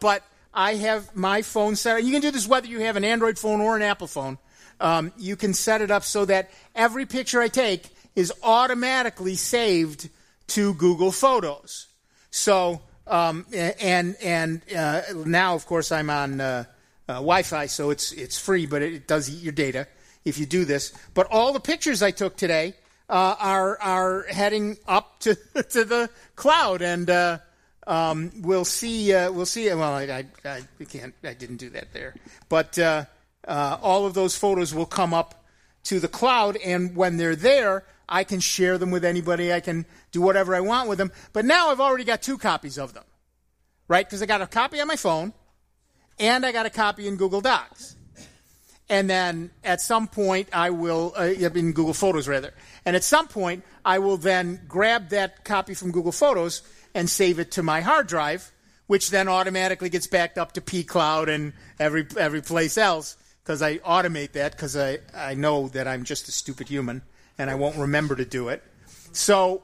I have my phone set up. You can do this whether you have an Android phone or an Apple phone. Um, you can set it up so that every picture I take is automatically saved to Google Photos. So, um, and and uh, now, of course, I'm on uh, uh, Wi-Fi, so it's it's free, but it does eat your data if you do this. But all the pictures I took today uh, are are heading up to to the cloud, and uh, um, we'll see. Uh, we'll see. Well, I, I I can't. I didn't do that there, but. Uh, Uh, all of those photos will come up to the cloud, and when they're there, I can share them with anybody. I can do whatever I want with them. But now I've already got two copies of them, right? Because I got a copy on my phone, and I got a copy in Google Docs. And then at some point, I will, uh, in Google Photos rather, and at some point, I will then grab that copy from Google Photos and save it to my hard drive, which then automatically gets backed up to P Cloud and every every place else. Because I automate that because I, I know that I'm just a stupid human and I won't remember to do it. So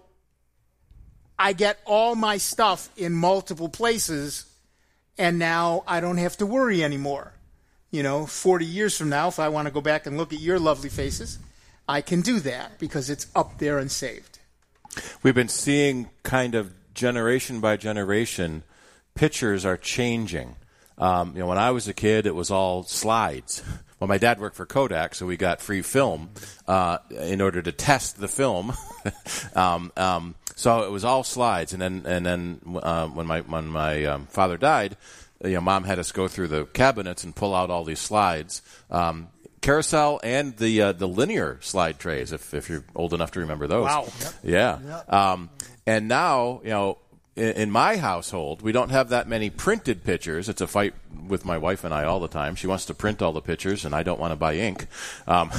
I get all my stuff in multiple places, and now I don't have to worry anymore. You know, forty years from now, if I want to go back and look at your lovely faces, I can do that because it's up there and saved. We've been seeing kind of generation by generation, pictures are changing. Um, you know, when I was a kid, it was all slides. Well, my dad worked for Kodak, so we got free film uh, in order to test the film. um, um, so it was all slides, and then and then uh, when my when my um, father died, you know, Mom had us go through the cabinets and pull out all these slides, um, carousel and the uh, the linear slide trays. If if you're old enough to remember those, wow, yep. yeah. Yep. Um, and now, you know. In my household, we don't have that many printed pictures. It's a fight with my wife and I all the time. She wants to print all the pictures, and I don't want to buy ink. Um,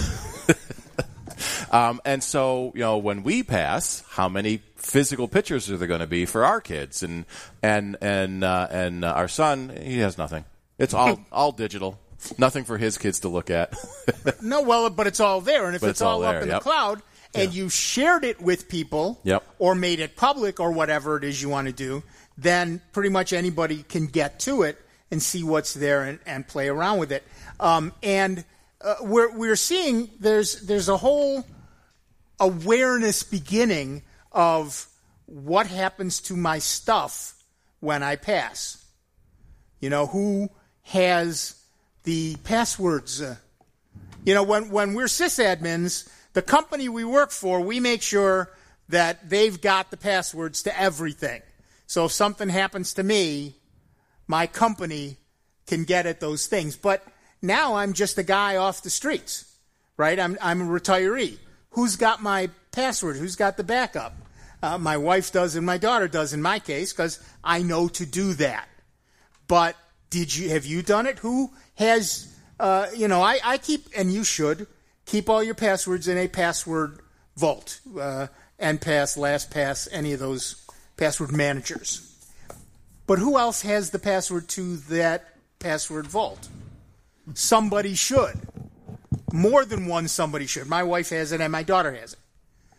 um, and so, you know, when we pass, how many physical pictures are there going to be for our kids? And and and uh, and uh, our son, he has nothing. It's all all digital. Nothing for his kids to look at. No, well, but it's all there, and if but it's, it's all, all up there, in yep. the cloud. And yeah. you shared it with people, yep. or made it public, or whatever it is you want to do, then pretty much anybody can get to it and see what's there and, and play around with it. Um, and uh, we're we're seeing there's there's a whole awareness beginning of what happens to my stuff when I pass. You know, who has the passwords? Uh, you know, when when we're sysadmins. The company we work for, we make sure that they've got the passwords to everything. So if something happens to me, my company can get at those things. But now I'm just a guy off the streets, right? I'm, I'm a retiree. Who's got my password? Who's got the backup? Uh, my wife does and my daughter does in my case because I know to do that. But did you have you done it? Who has, uh, you know, I, I keep, and you should, keep all your passwords in a password vault, uh, NPass, LastPass, any of those password managers. But who else has the password to that password vault? Somebody should. More than one somebody should. My wife has it and my daughter has it.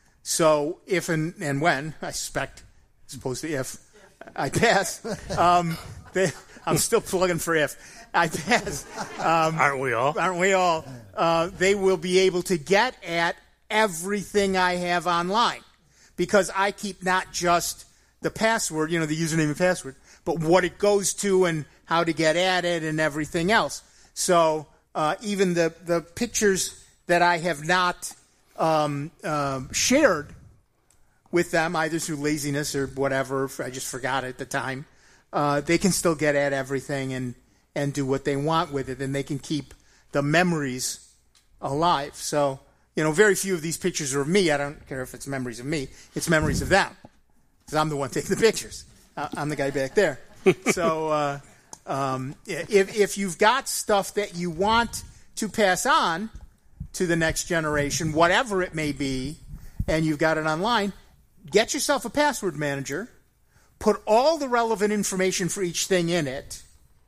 So if and, and when, I suspect, as opposed to if, I pass, um, they, I'm still plugging for if. I pass. Um, aren't we all? Aren't we all? Uh, they will be able to get at everything I have online because I keep not just the password, you know, the username and password, but what it goes to and how to get at it and everything else. So uh, even the, the pictures that I have not um, uh, shared with them, either through laziness or whatever, I just forgot at the time, uh, they can still get at everything and and do what they want with it, and they can keep the memories alive. So, you know, very few of these pictures are of me. I don't care if it's memories of me. It's memories of them, because I'm the one taking the pictures. Uh, I'm the guy back there. So uh, um, if, if you've got stuff that you want to pass on to the next generation, whatever it may be, and you've got it online, get yourself a password manager, put all the relevant information for each thing in it,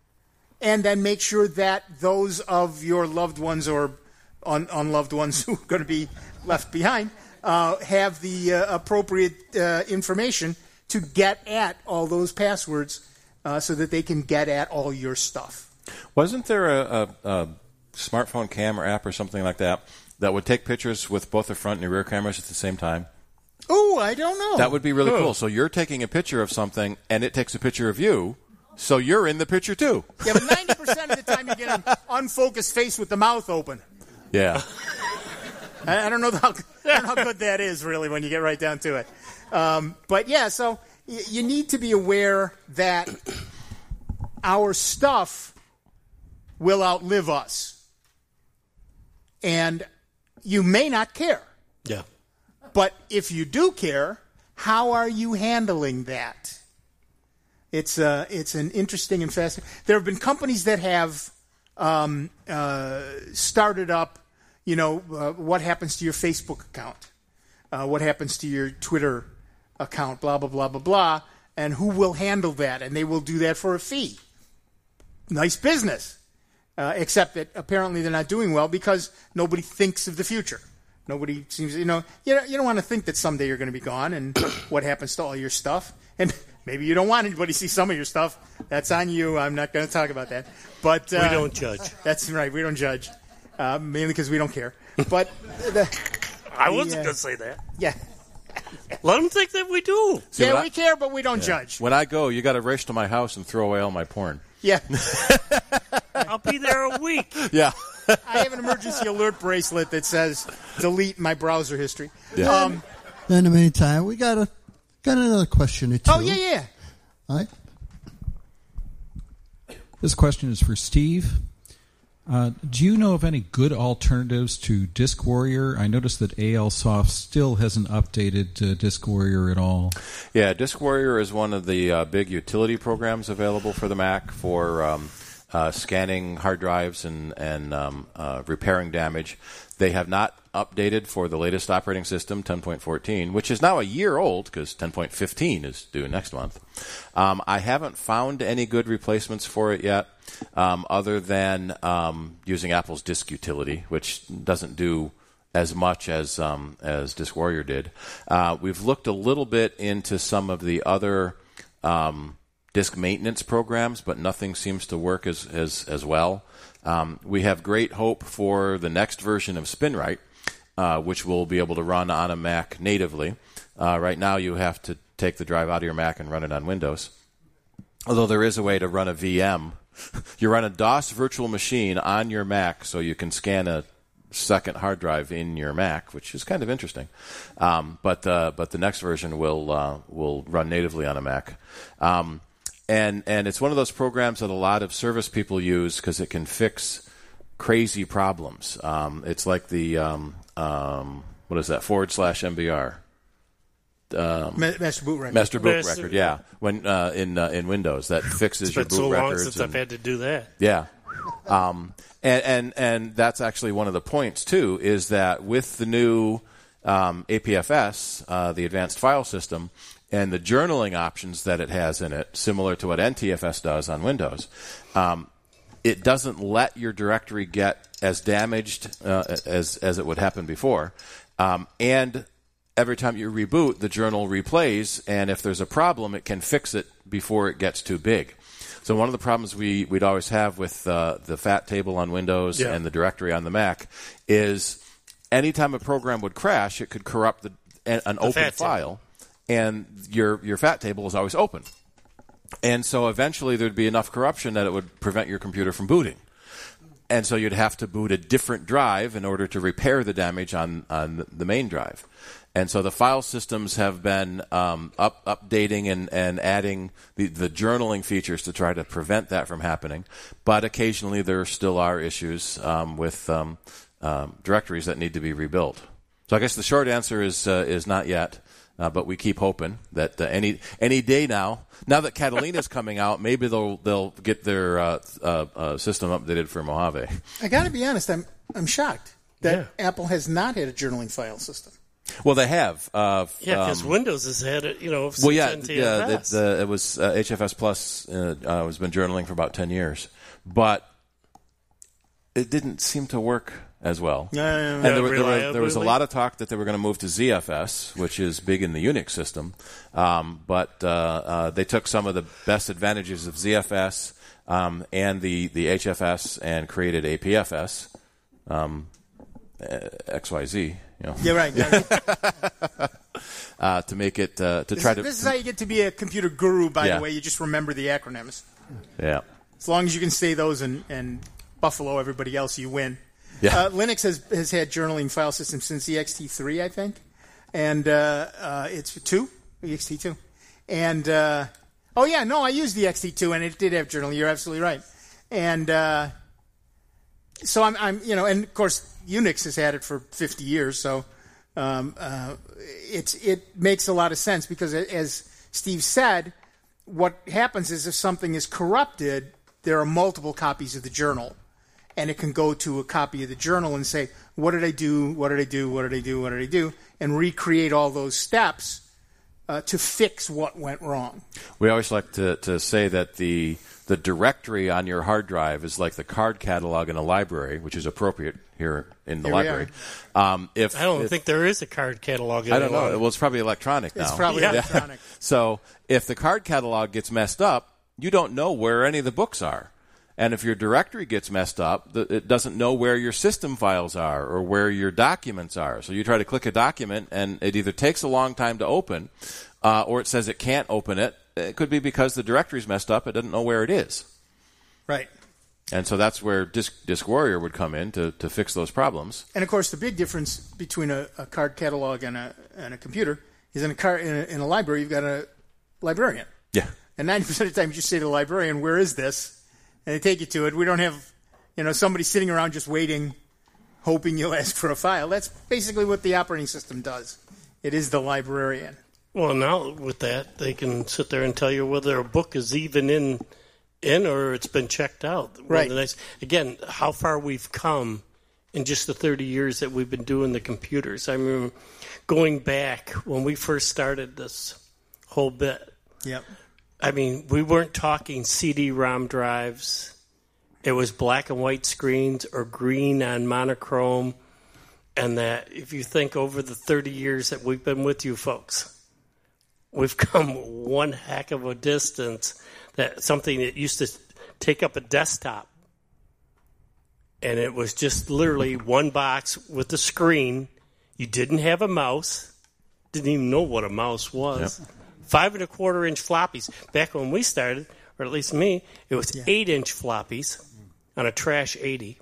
and then make sure that those of your loved ones or un- unloved ones who are going to be left behind uh, have the uh, appropriate uh, information to get at all those passwords uh, so that they can get at all your stuff. Wasn't there a, a, a smartphone camera app or something like that that would take pictures with both the front and the rear cameras at the same time? Oh, I don't know. That would be really Oh. cool. So you're taking a picture of something, and it takes a picture of you, so you're in the picture too. Yeah, but ninety percent of the time you get an unfocused face with the mouth open. Yeah. I, I don't know how I don't know how good that is really when you get right down to it. Um, but yeah, so y- you need to be aware that our stuff will outlive us, and you may not care. Yeah. But if you do care, how are you handling that? It's uh, it's an interesting and fascinating. There have been companies that have um, uh, started up. You know, uh, what happens to your Facebook account? Uh, what happens to your Twitter account? Blah blah blah blah blah. And who will handle that? And they will do that for a fee. Nice business, uh, except that apparently they're not doing well because nobody thinks of the future. Nobody seems, you know, you don't, you don't want to think that someday you're going to be gone and what happens to all your stuff. And maybe you don't want anybody to see some of your stuff. That's on you. I'm not going to talk about that. But uh, We don't judge. That's right. We don't judge, uh, mainly because we don't care. But the, I the, wasn't uh, going to say that. Yeah. Let them think that we do. See, yeah, when we I- care, but we don't Yeah. judge. When I go, you got to race to my house and throw away all my porn. Yeah. I'll be there a week. Yeah. I have an emergency alert bracelet that says delete my browser history. Yeah. Um, In the meantime, we got a got another question or two. oh, yeah, yeah. All right. This question is for Steve. Uh, do you know of any good alternatives to Disk Warrior? I noticed that ALSoft still hasn't updated uh, Disk Warrior at all. Yeah, Disk Warrior is one of the uh, big utility programs available for the Mac for um, uh, scanning hard drives and, and um, uh, repairing damage. They have not updated for the latest operating system, ten point fourteen, which is now a year old because ten point fifteen is due next month. Um, I haven't found any good replacements for it yet, um, other than um, using Apple's Disk Utility, which doesn't do as much as um, as Disk Warrior did. Uh, we've looked a little bit into some of the other um, disk maintenance programs, but nothing seems to work as as, as well. Um, we have great hope for the next version of SpinRite, uh, which will be able to run on a Mac natively. Uh, right now, you have to take the drive out of your Mac and run it on Windows. Although there is a way to run a V M. You run a DOS virtual machine on your Mac so you can scan a second hard drive in your Mac, which is kind of interesting. Um, but uh, but the next version will uh, will run natively on a Mac. Um, And and it's one of those programs that a lot of service people use because it can fix crazy problems. Um, it's like the um, um, what is that forward slash M B R um, Ma- Master Boot Record. Master Boot Master- Record. Yeah, when uh, in uh, in Windows that fixes It's your been boot so long records. since and- I've had to do that. yeah. Um, and, and and that's actually one of the points too, is that with the new um, A P F S, uh, the Advanced File System, and the journaling options that it has in it, similar to what N T F S does on Windows, um, it doesn't let your directory get as damaged uh, as as it would happen before. Um, and every time you reboot, the journal replays, and if there's a problem, it can fix it before it gets too big. So one of the problems we, we'd always have with uh, the FAT table on Windows Yeah. and the directory on the Mac is anytime a program would crash, it could corrupt the, an, an The open FAT table. file, and your your FAT table is always open. And so eventually there'd be enough corruption that it would prevent your computer from booting. And so you'd have to boot a different drive in order to repair the damage on, on the main drive. And so the file systems have been um, up, updating and, and adding the, the journaling features to try to prevent that from happening. But occasionally there still are issues um, with um, um, directories that need to be rebuilt. So I guess the short answer is uh, is not yet. Uh, but we keep hoping that uh, any any day now, now that Catalina's coming out, maybe they'll they'll get their uh, uh, uh, system updated for Mojave. I got to be honest, I'm I'm shocked that Yeah. Apple has not had a journaling file system. Well, they have. Uh, Yeah, because um, Windows has had it, you know, since well, yeah, N T F S. yeah. It, the, it was uh, H F S Plus uh, uh, has been journaling for about ten years, but it didn't seem to work as well. Yeah, yeah, yeah. And there, Yeah, were, there, were, there was a reliability. lot of talk that they were going to move to Z F S, which is big in the Unix system. Um, but uh, uh, they took some of the best advantages of Z F S um, and the, the H F S and created A P F S, um, uh, X Y Z. You know. Yeah, right. Yeah. uh, to make it uh, to This, try is, to. this is how you get to be a computer guru, by Yeah. the way. You just remember the acronyms. Yeah. As long as you can say those and, and buffalo everybody else, you win. Yeah. Uh, Linux has has had journaling file systems since E X T three, I think, and uh, uh, it's two, E X T two, and uh, oh yeah, no, I used E X T two and it did have journaling. You're absolutely right, and uh, so I'm, I'm, you know, and of course Unix has had it for fifty years, so um, uh, it's it makes a lot of sense because as Steve said, what happens is if something is corrupted, there are multiple copies of the journal. And it can go to a copy of the journal and say, what did I do, what did I do, what did I do, what did I do, and recreate all those steps uh, to fix what went wrong. We always like to, to say that the the directory on your hard drive is like the card catalog in a library, which is appropriate here in the Here we library. Um, if I don't if, think there is a card catalog. I don't know. anymore. Well, it's probably electronic now. It's probably Yeah. electronic. So if the card catalog gets messed up, you don't know where any of the books are. And if your directory gets messed up, the, it doesn't know where your system files are or where your documents are. So you try to click a document, and it either takes a long time to open, uh, or it says it can't open it. It could be because the directory's messed up. It doesn't know where it is. Right. And so that's where Disk, Disk Warrior would come in to, to fix those problems. And, of course, the big difference between a, a card catalog and a, and a computer is in a, car, in, a, in a library, you've got a librarian. Yeah. And ninety percent of the time you just say to the librarian, where is this? And they take you to it. We don't have, you know, somebody sitting around just waiting, hoping you'll ask for a file. That's basically what the operating system does. It is the librarian. Well, now with that, they can sit there and tell you whether a book is even in, in or it's been checked out. One of Right. the nice- again, how far we've come in just the thirty years that we've been doing the computers. I remember going back when we first started this whole bit. Yep. I mean, we weren't talking C D ROM drives. It was black and white screens or green on monochrome. And that if you think over the thirty years that we've been with you folks, we've come one heck of a distance. That something that used to take up a desktop, and it was just literally one box with a screen. You didn't have a mouse. Didn't even know what a mouse was. Yep. Five and a quarter inch floppies. Back when we started, or at least me, it was eight inch floppies on a Trash eighty.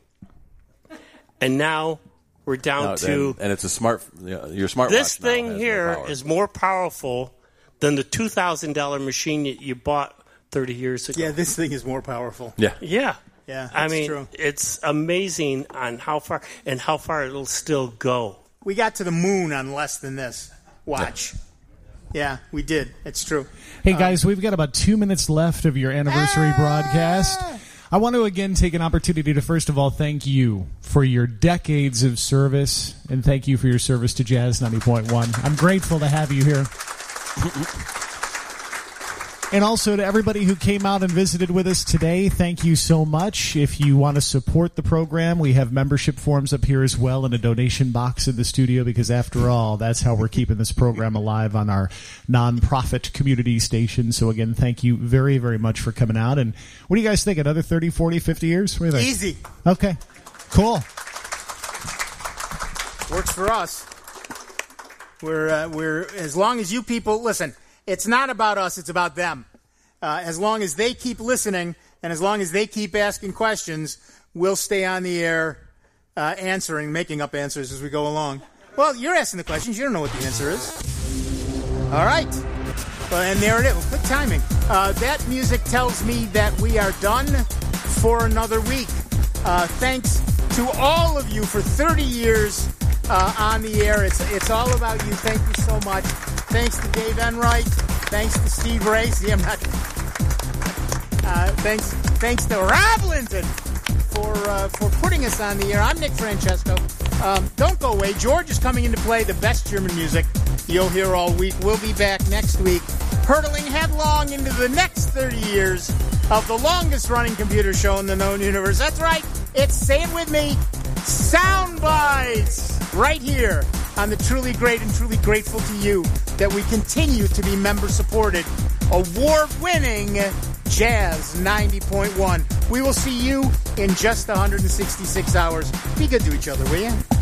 And now we're down Now, to and, and it's a smart, you know, your smartwatch. this now thing has more here power. is more powerful than the two thousand dollars machine that you bought thirty years ago. Yeah, this thing is more powerful. Yeah. Yeah. Yeah, I that's mean, true. it's amazing on how far and how far it'll still go. We got to the moon on less than this. Watch. Yeah, we did. It's true. Hey, guys, we've got about two minutes left of your anniversary broadcast. I want to again take an opportunity to, first of all, thank you for your decades of service, and thank you for your service to Jazz ninety point one. I'm grateful to have you here. And also to everybody who came out and visited with us today, thank you so much. If you want to support the program, we have membership forms up here as well and a donation box in the studio because, after all, that's how we're keeping this program alive on our nonprofit community station. So, again, thank you very, very much for coming out. And what do you guys think? Another thirty, forty, fifty years? What do you think? Easy. Okay. Cool. Works for us. We're uh, we're as long as you people listen. It's not about us. It's about them. Uh, as long as they keep listening and as long as they keep asking questions, we'll stay on the air uh, answering, making up answers as we go along. Well, you're asking the questions. You don't know what the answer is. All right. Well, and there it is. Well, quick timing. Uh, that music tells me that we are done for another week. Uh, thanks to all of you for thirty years uh, on the air. It's it's all about you. Thank you so much. Thanks to Dave Enright. Thanks to Steve Ray. See, I'm not. Uh, thanks, thanks to Rob Linton for uh, for putting us on the air. I'm Nick Francesco. Um, don't go away. George is coming in to play the best German music you'll hear all week. We'll be back next week, hurtling headlong into the next thirty years of the longest-running computer show in the known universe. That's right. It's, say it with me, Sound Bites, right here on the Truly Great and Truly Grateful to you that we continue to be member-supported, award-winning Jazz ninety point one. We will see you in just one hundred sixty-six hours. Be good to each other, will you?